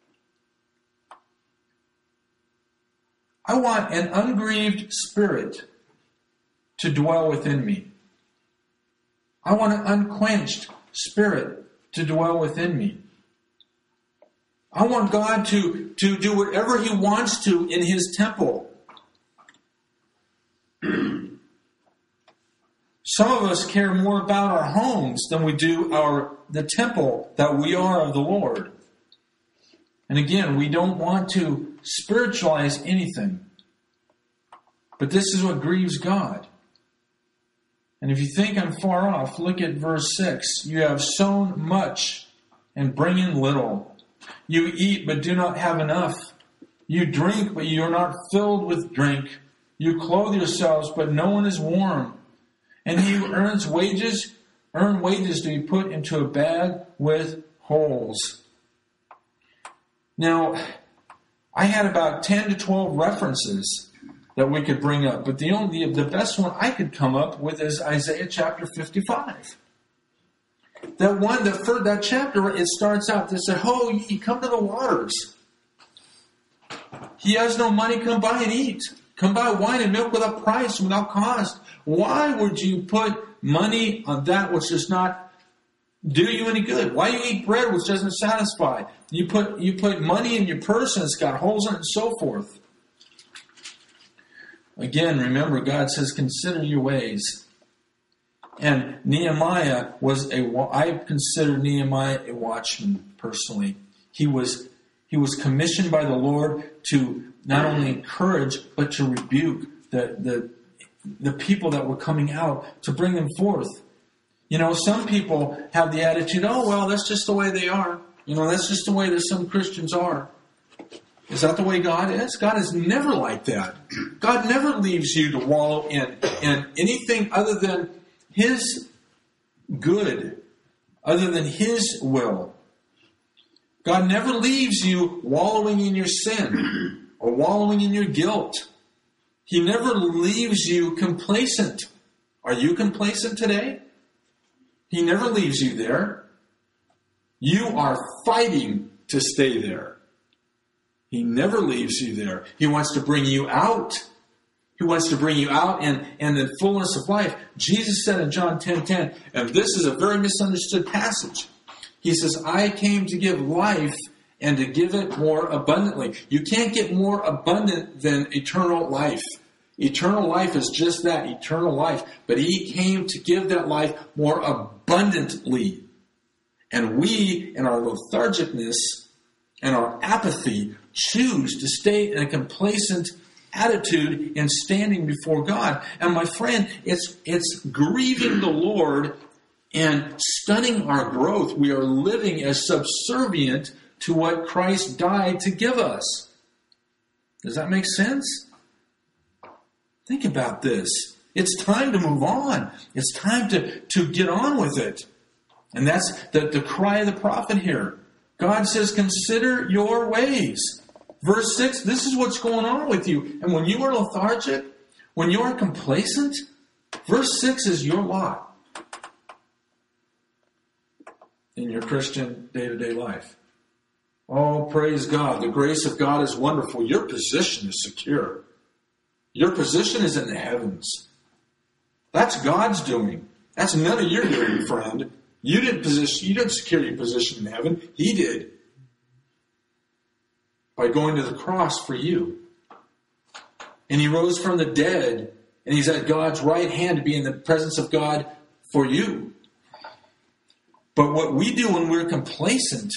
I want an ungrieved spirit to dwell within me. I want an unquenched spirit to dwell within me. I want God to, to do whatever He wants to in His temple. Some of us care more about our homes than we do our the temple that we are of the Lord. And again, we don't want to spiritualize anything. But this is what grieves God. And if you think I'm far off, look at verse six. You have sown much and bring in little. You eat but do not have enough. You drink but you are not filled with drink. You clothe yourselves but no one is warm. And he who earns wages, earn wages to be put into a bag with holes. Now, I had about ten to twelve references that we could bring up, but the only the best one I could come up with is Isaiah chapter fifty-five. That one, the first, that chapter, it starts out, they said, "Ho, ye, come to the waters. He has no money, come buy and eat. Come buy wine and milk without price, without cost." Why would you put money on that which does not do you any good? Why do you eat bread which doesn't satisfy? You put you put money in your purse and it's got holes in it and so forth. Again, remember, God says, consider your ways. And Nehemiah was a, I consider Nehemiah a watchman personally. He was, he was commissioned by the Lord to not only encourage, but to rebuke the, the, the people that were coming out, to bring them forth. You know, some people have the attitude, oh, well, that's just the way they are. You know, that's just the way that some Christians are. Is that the way God is? God is never like that. God never leaves you to wallow in, in anything other than His good, other than His will. God never leaves you wallowing in your sin or wallowing in your guilt. He never leaves you complacent. Are you complacent today? He never leaves you there. You are fighting to stay there. He never leaves you there. He wants to bring you out. He wants to bring you out and, and the fullness of life. Jesus said in John ten ten, and this is a very misunderstood passage. He says, I came to give life and to give it more abundantly. You can't get more abundant than eternal life. Eternal life is just that, eternal life. But He came to give that life more abundantly. And we, in our lethargicness and our apathy, choose to stay in a complacent attitude in standing before God. And my friend, it's it's grieving the Lord and stunning our growth. We are living as subservient to what Christ died to give us. Does that make sense? Think about this. It's time to move on. It's time to, to get on with it. And that's the, the cry of the prophet here. God says, consider your ways. Verse six, this is what's going on with you. And when you are lethargic, when you are complacent, verse six is your lot in your Christian day-to-day life. Oh, praise God. The grace of God is wonderful. Your position is secure. Your position is in the heavens. That's God's doing. That's none of your doing, friend. You didn't position, you didn't secure your position in heaven. He did. By going to the cross for you. And He rose from the dead, and He's at God's right hand to be in the presence of God for you. But what we do when we're complacent,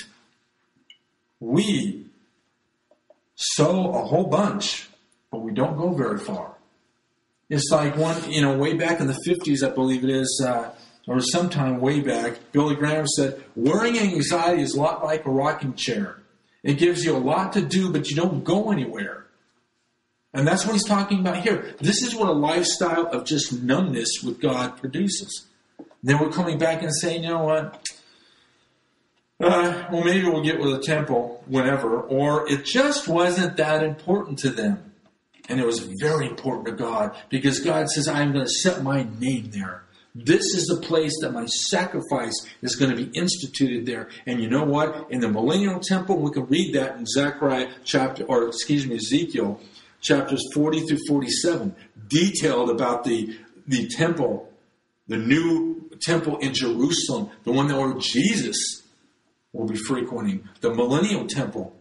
we sow a whole bunch, but we don't go very far. It's like one, you know, way back in the fifties, I believe it is, uh, or sometime way back, Billy Graham said, worrying anxiety is a lot like a rocking chair. It gives you a lot to do, but you don't go anywhere. And that's what he's talking about here. This is what a lifestyle of just numbness with God produces. And then we're coming back and saying, you know what? Uh, well, maybe we'll get with a temple whenever. Or it just wasn't that important to them. And it was very important to God because God says, I'm going to set my name there. This is the place that my sacrifice is going to be instituted there. And you know what? In the millennial temple, we can read that in Zechariah chapter, or excuse me, Ezekiel chapters forty through forty-seven, detailed about the, the temple, the new temple in Jerusalem, the one that where Jesus will be frequenting, the millennial temple.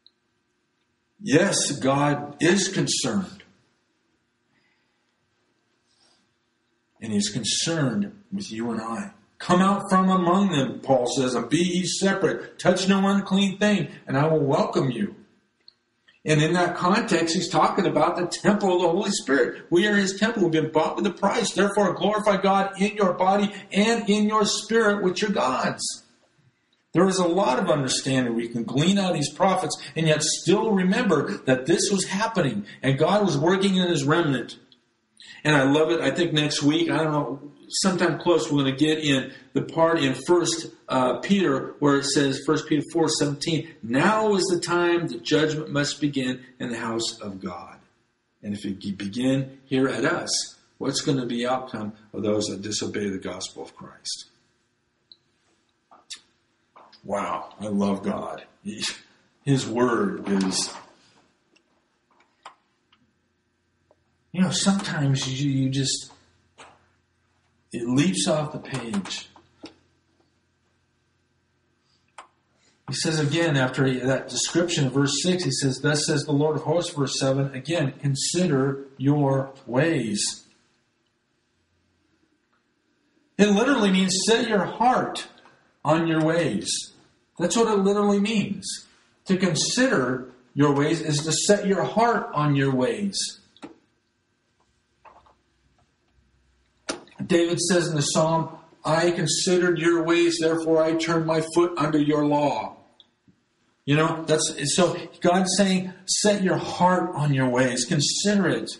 Yes, God is concerned. And He's concerned with you and I. Come out from among them, Paul says, and be ye separate. Touch no unclean thing, and I will welcome you. And in that context, he's talking about the temple of the Holy Spirit. We are His temple. We've been bought with a price. Therefore, glorify God in your body and in your spirit, which are God's. There is a lot of understanding we can glean out of these prophets, and yet still remember that this was happening, and God was working in His remnant. And I love it. I think next week, I don't know, sometime close, we're going to get in the part in First uh, Peter where it says, First Peter four seventeen, now is the time that judgment must begin in the house of God. And if it begin here at us, what's going to be the outcome of those that disobey the gospel of Christ? Wow, I love God. His word is... You know, sometimes you, you just, it leaps off the page. He says again, after he, that description of verse six, he says, thus says the Lord of hosts, verse seven, again, consider your ways. It literally means set your heart on your ways. That's what it literally means. To consider your ways is to set your heart on your ways. David says in the Psalm, I considered your ways, therefore I turned my foot under your law. You know, that's so God's saying, set your heart on your ways. Consider it.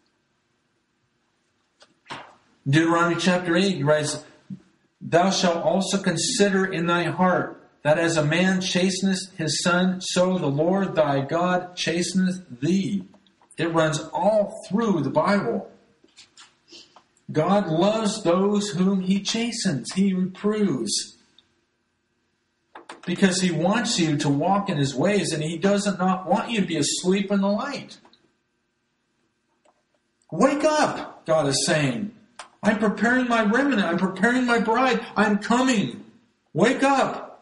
Deuteronomy chapter eight, he writes, thou shalt also consider in thy heart that as a man chasteneth his son, so the Lord thy God chasteneth thee. It runs all through the Bible. God loves those whom he chastens, he reproves. Because he wants you to walk in his ways, and he does not want you to be asleep in the light. Wake up, God is saying. I'm preparing my remnant. I'm preparing my bride. I'm coming. Wake up.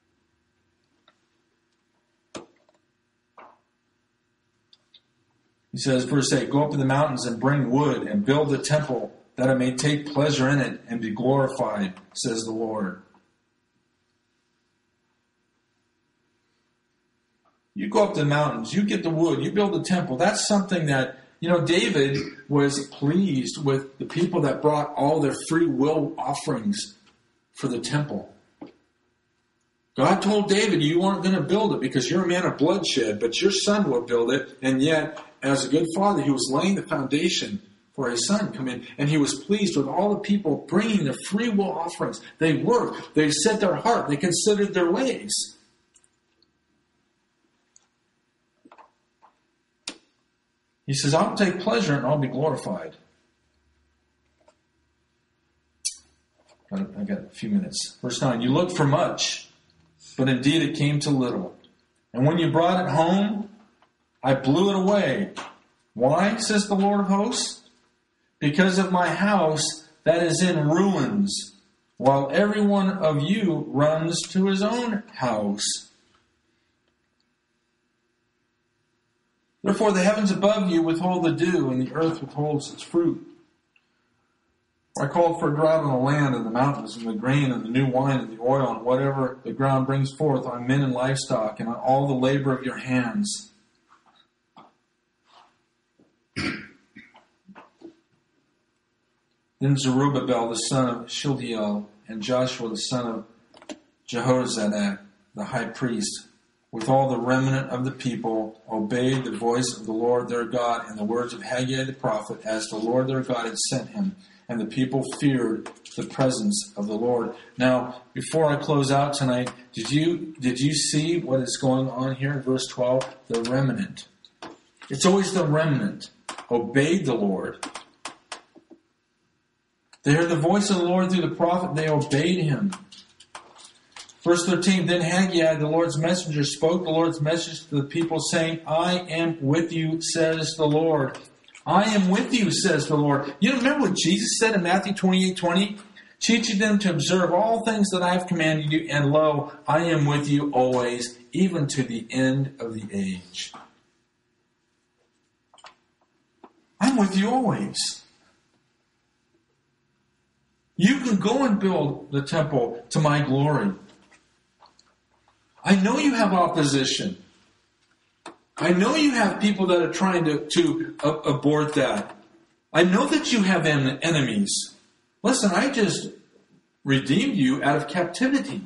He says, verse eight, go up to the mountains and bring wood and build a temple that I may take pleasure in it and be glorified, says the Lord. You go up to the mountains, you get the wood, you build a temple. That's something that, you know, David was pleased with the people that brought all their free will offerings for the temple. God told David, you aren't going to build it because you're a man of bloodshed, but your son will build it. And yet, as a good father, he was laying the foundation for his son to come in. And he was pleased with all the people bringing their free will offerings. They worked. They set their heart. They considered their ways. He says, I'll take pleasure and I'll be glorified. I got a few minutes. Verse nine, you looked for much, but indeed it came to little. And when you brought it home, I blew it away. Why, says the Lord of hosts? Because of my house that is in ruins, while every one of you runs to his own house. Therefore the heavens above you withhold the dew, and the earth withholds its fruit. I called for a drought on the land and the mountains, and the grain and the new wine and the oil, and whatever the ground brings forth on men and livestock, and on all the labor of your hands. Then Zerubbabel the son of Shealtiel and Joshua the son of Jehozadak, the high priest, with all the remnant of the people, obeyed the voice of the Lord their God and the words of Haggai the prophet, as the Lord their God had sent him. And the people feared the presence of the Lord. Now, before I close out tonight, did you did you see what is going on here in verse twelve? The remnant. It's always the remnant. Obeyed the Lord. They heard the voice of the Lord through the prophet. They obeyed him. Verse thirteen, then Haggai, the Lord's messenger, spoke the Lord's message to the people, saying, I am with you, says the Lord. I am with you, says the Lord. You remember what Jesus said in Matthew twenty-eight twenty? Teaching them to observe all things that I have commanded you, and lo, I am with you always, even to the end of the age. I'm with you always. You can go and build the temple to my glory. I know you have opposition. I know you have people that are trying to, to uh, abort that. I know that you have en- enemies. Listen, I just redeemed you out of captivity.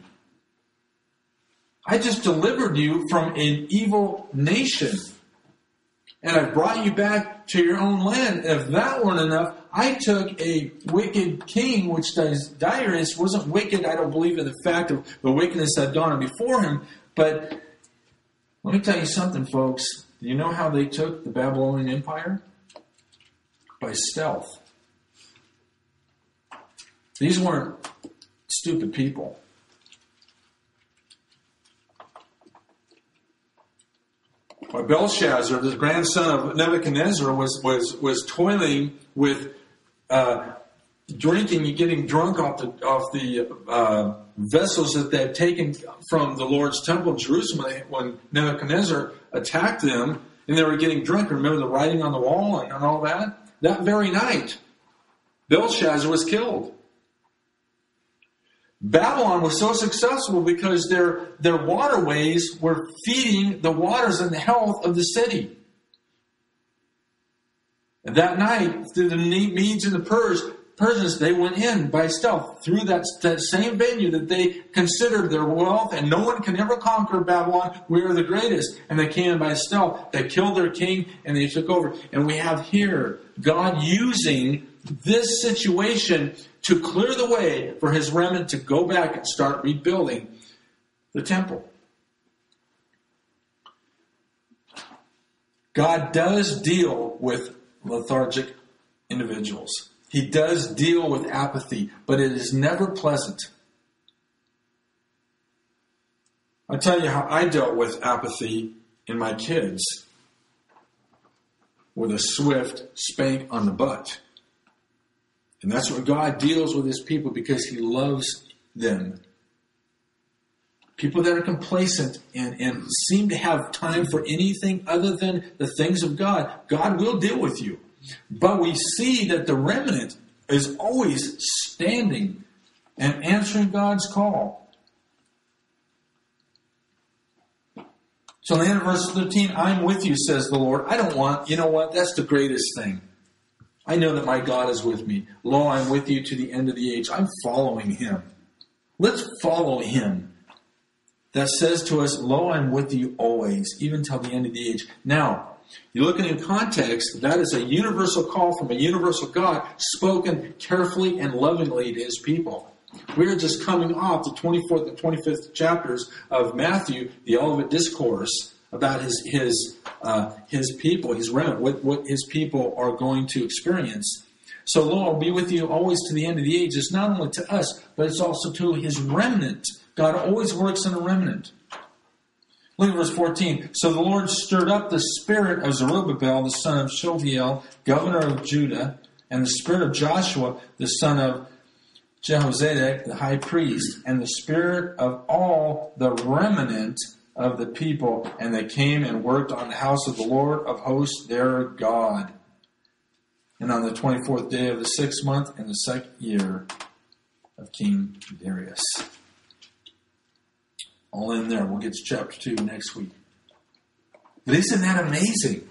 I just delivered you from an evil nation. And I brought you back to your own land. If that weren't enough, I took a wicked king, which Darius wasn't wicked. I don't believe in the fact of the wickedness that had gone before him. But let me tell you something, folks. Do you know how they took the Babylonian Empire? By stealth. These weren't stupid people. Why, Belshazzar, the grandson of Nebuchadnezzar, was was was toiling with uh, drinking and getting drunk off the off the uh, vessels that they had taken from the Lord's temple in Jerusalem when Nebuchadnezzar attacked them, and they were getting drunk. Remember the writing on the wall and, and all that? That very night, Belshazzar was killed. Babylon was so successful because their, their waterways were feeding the waters and the health of the city. And that night, through the Medes and the Pers, Persians, they went in by stealth through that, that same venue that they considered their wealth, and no one can ever conquer Babylon. We are the greatest. And they came in by stealth. They killed their king, and they took over. And we have here God using this situation to clear the way for his remnant to go back and start rebuilding the temple. God does deal with lethargic individuals. He does deal with apathy, but it is never pleasant. I'll tell you how I dealt with apathy in my kids with a swift spank on the butt. And that's what God deals with his people because he loves them. People that are complacent and, and seem to have time for anything other than the things of God, God will deal with you. But we see that the remnant is always standing and answering God's call. So in the end of verse thirteen, I'm with you, says the Lord. I don't want, you know what, that's the greatest thing. I know that my God is with me. Lo, I'm with you to the end of the age. I'm following him. Let's follow him. That says to us, lo, I'm with you always, even till the end of the age. Now, you look in context, that is a universal call from a universal God spoken carefully and lovingly to his people. We are just coming off the twenty-fourth and twenty-fifth chapters of Matthew, the Olivet Discourse, about his his uh, his people, his remnant, what, what his people are going to experience. So, lo, I'll be with you always to the end of the age. It's not only to us, but it's also to his remnant. God always works in a remnant. Look at verse fourteen. So the Lord stirred up the spirit of Zerubbabel, the son of Shealtiel, governor of Judah, and the spirit of Joshua, the son of Jehozadak, the high priest, and the spirit of all the remnant of the people. And they came and worked on the house of the Lord of hosts, their God. And on the twenty-fourth day of the sixth month, in the second year of King Darius. All in there. We'll get to chapter two next week. But isn't that amazing?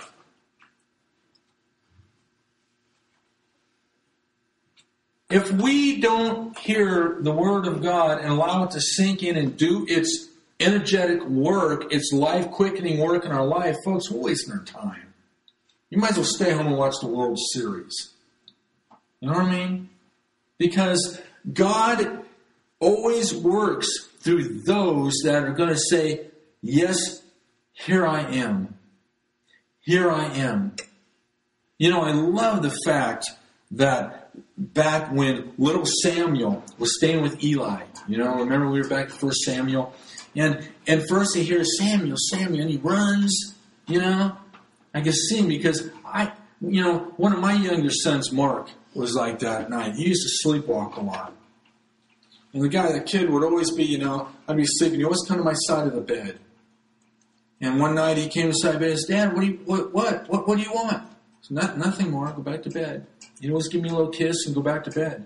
If we don't hear the word of God and allow it to sink in and do its energetic work, its life-quickening work in our life, folks, we're wasting our time. You might as well stay home and watch the World Series. You know what I mean? Because God always works through those that are going to say, yes, here I am. Here I am. You know, I love the fact that back when little Samuel was staying with Eli, you know, remember we were back to First Samuel? And, and first he hears Samuel, Samuel, and he runs, you know. I can see him because I, you know, one of my younger sons, Mark, was like that at night. He used to sleepwalk a lot. And the guy, the kid would always be, you know, I'd be sleeping. He always come to my side of the bed. And one night he came to the side of the bed and said, Dad, what do you, what, what, what, what do you want? I said, Not, nothing more. Go back to bed. He'd always give me a little kiss and go back to bed.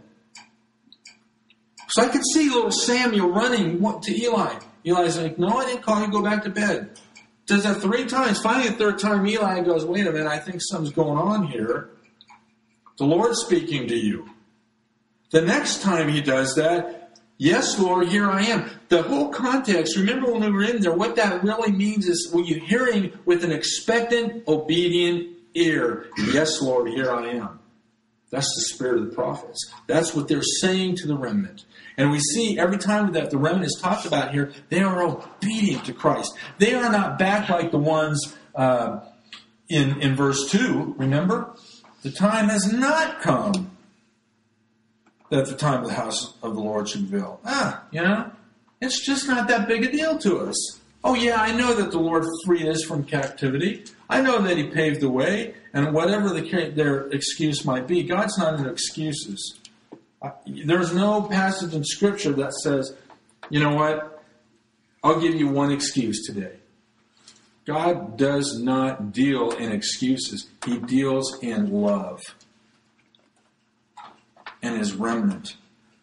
So I could see little Samuel running to Eli. Eli's like, no, I didn't call you. Go back to bed. Does that three times. Finally, the third time, Eli goes, wait a minute, I think something's going on here. The Lord's speaking to you. The next time he does that, yes, Lord, here I am. The whole context, remember when we were in there, what that really means is when you're hearing with an expectant, obedient ear, yes, Lord, here I am. That's the spirit of the prophets. That's what they're saying to the remnant. And we see every time that the remnant is talked about here, they are obedient to Christ. They are not back like the ones uh, in, in verse two, remember? The time has not come that the time of the house of the Lord should be built. Ah, you know, it's just not that big a deal to us. Oh yeah, I know that the Lord freed us from captivity. I know that he paved the way, and whatever the, their excuse might be, God's not into excuses. There's no passage in Scripture that says, you know what, I'll give you one excuse today. God does not deal in excuses. He deals in love and his remnant.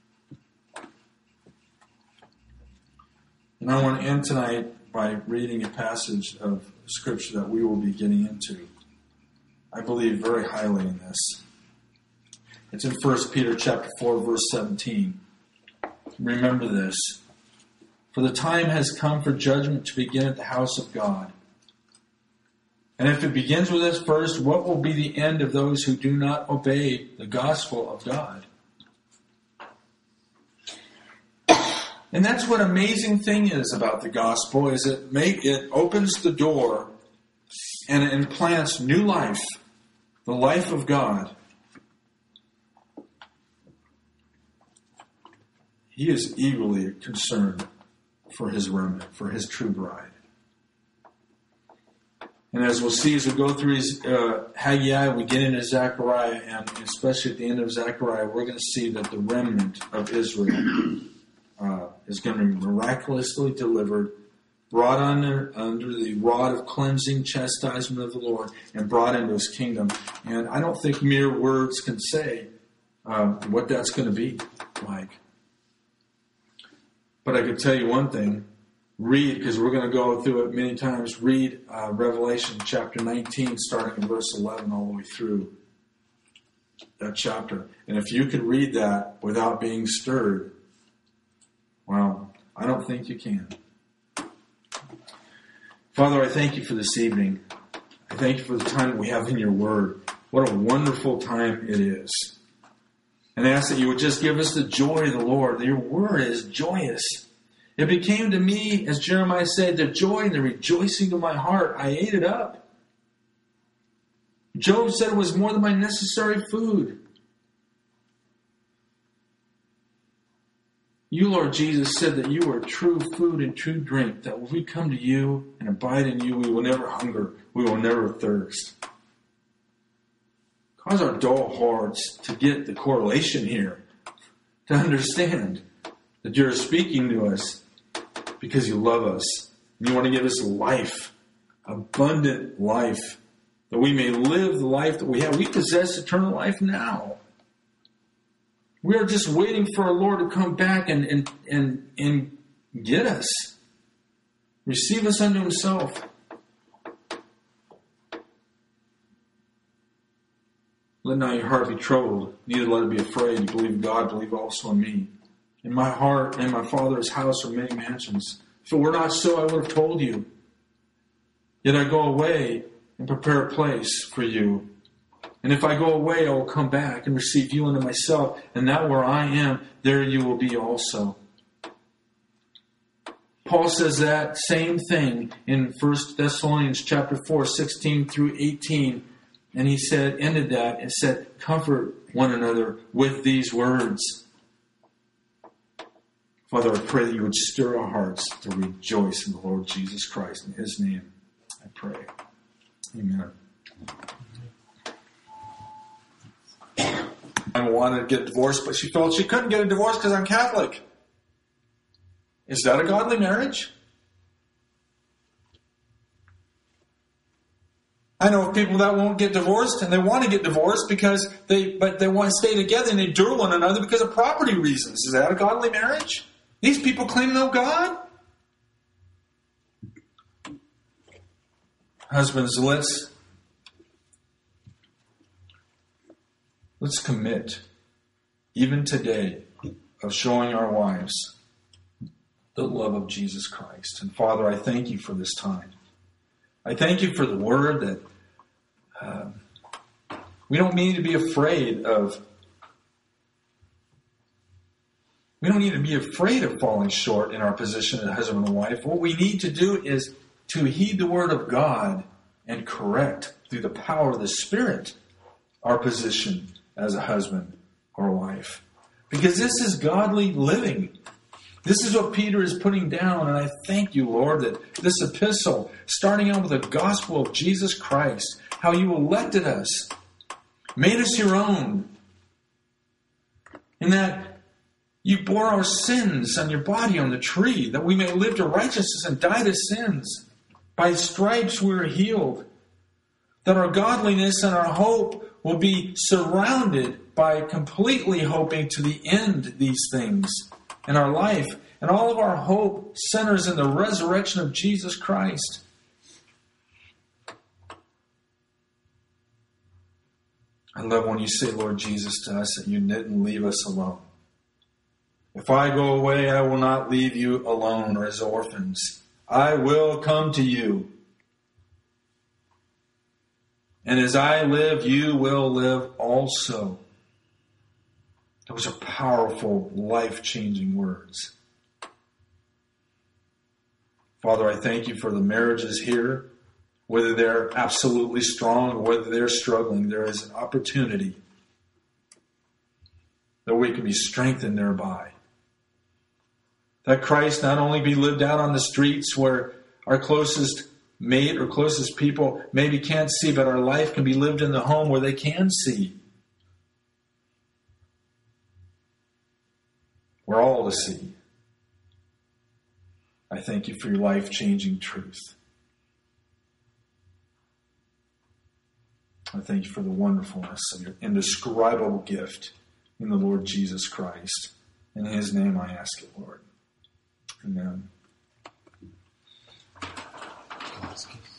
And I want to end tonight by reading a passage of Scripture that we will be getting into. I believe very highly in this. It's in First Peter chapter four, verse seventeen. Remember this. For the time has come for judgment to begin at the house of God. And if it begins with us first, what will be the end of those who do not obey the gospel of God? And that's what amazing thing is about the gospel, is it make, it opens the door and it implants new life, the life of God. He is eagerly concerned for his remnant, for his true bride. And as we'll see as we go through his, uh, Haggai, we get into Zechariah, and especially at the end of Zechariah, we're going to see that the remnant of Israel uh, is going to be miraculously delivered, brought under, under the rod of cleansing chastisement of the Lord, and brought into his kingdom. And I don't think mere words can say uh, what that's going to be like. But I could tell you one thing. Read, because we're going to go through it many times, read uh, Revelation chapter nineteen, starting in verse eleven all the way through that chapter. And if you could read that without being stirred, well, I don't think you can. Father, I thank you for this evening. I thank you for the time that we have in your word. What a wonderful time it is. And I ask that you would just give us the joy of the Lord. Your word is joyous. It became to me, as Jeremiah said, the joy and the rejoicing of my heart. I ate it up. Job said it was more than my necessary food. You, Lord Jesus, said that you are true food and true drink, that if we come to you and abide in you, we will never hunger, we will never thirst. Cause our dull hearts to get the correlation here, to understand that you're speaking to us because you love us. And you want to give us life, abundant life, that we may live the life that we have. We possess eternal life now. We are just waiting for our Lord to come back and, and, and, and get us. Receive us unto himself. Let not your heart be troubled, neither let it be afraid. You believe in God, believe also in me. In my heart and my Father's house are many mansions. If it were not so, I would have told you. Yet I go away and prepare a place for you. And if I go away, I will come back and receive you unto myself. And that where I am, there you will be also. Paul says that same thing in First Thessalonians chapter four, sixteen through eighteen. And he said, ended that and said, comfort one another with these words. Father, I pray that you would stir our hearts to rejoice in the Lord Jesus Christ. In his name, I pray. Amen. I wanted to get divorced, but she felt she couldn't get a divorce because I'm Catholic. Is that a godly marriage? I know people that won't get divorced, and they want to get divorced because they, but they want to stay together and they endure one another because of property reasons. Is that a godly marriage? These people claim no God. Husbands, let's let's commit, even today, of showing our wives the love of Jesus Christ. And Father, I thank you for this time. I thank you for the word that uh, we don't need to be afraid of. We don't need to be afraid of falling short in our position as husband and wife. What we need to do is to heed the word of God and correct through the power of the Spirit our position as a husband or wife. Because this is godly living. This is what Peter is putting down, and I thank you, Lord, that this epistle, starting out with the gospel of Jesus Christ, how you elected us, made us your own, and that you bore our sins on your body on the tree, that we may live to righteousness and die to sins. By stripes we are healed, that our godliness and our hope will be surrounded by completely hoping to the end these things in our life. And all of our hope centers in the resurrection of Jesus Christ. I love when you say, Lord Jesus, to us that you didn't leave us alone. If I go away, I will not leave you alone or as orphans. I will come to you. And as I live, you will live also. Those are powerful, life-changing words. Father, I thank you for the marriages here. Whether they're absolutely strong or whether they're struggling, there is an opportunity that we can be strengthened thereby. That Christ not only be lived out on the streets where our closest mate or closest people maybe can't see, but our life can be lived in the home where they can see. We're all to see. I thank you for your life-changing truth. I thank you for the wonderfulness of your indescribable gift in the Lord Jesus Christ. In his name I ask it, Lord. Amen.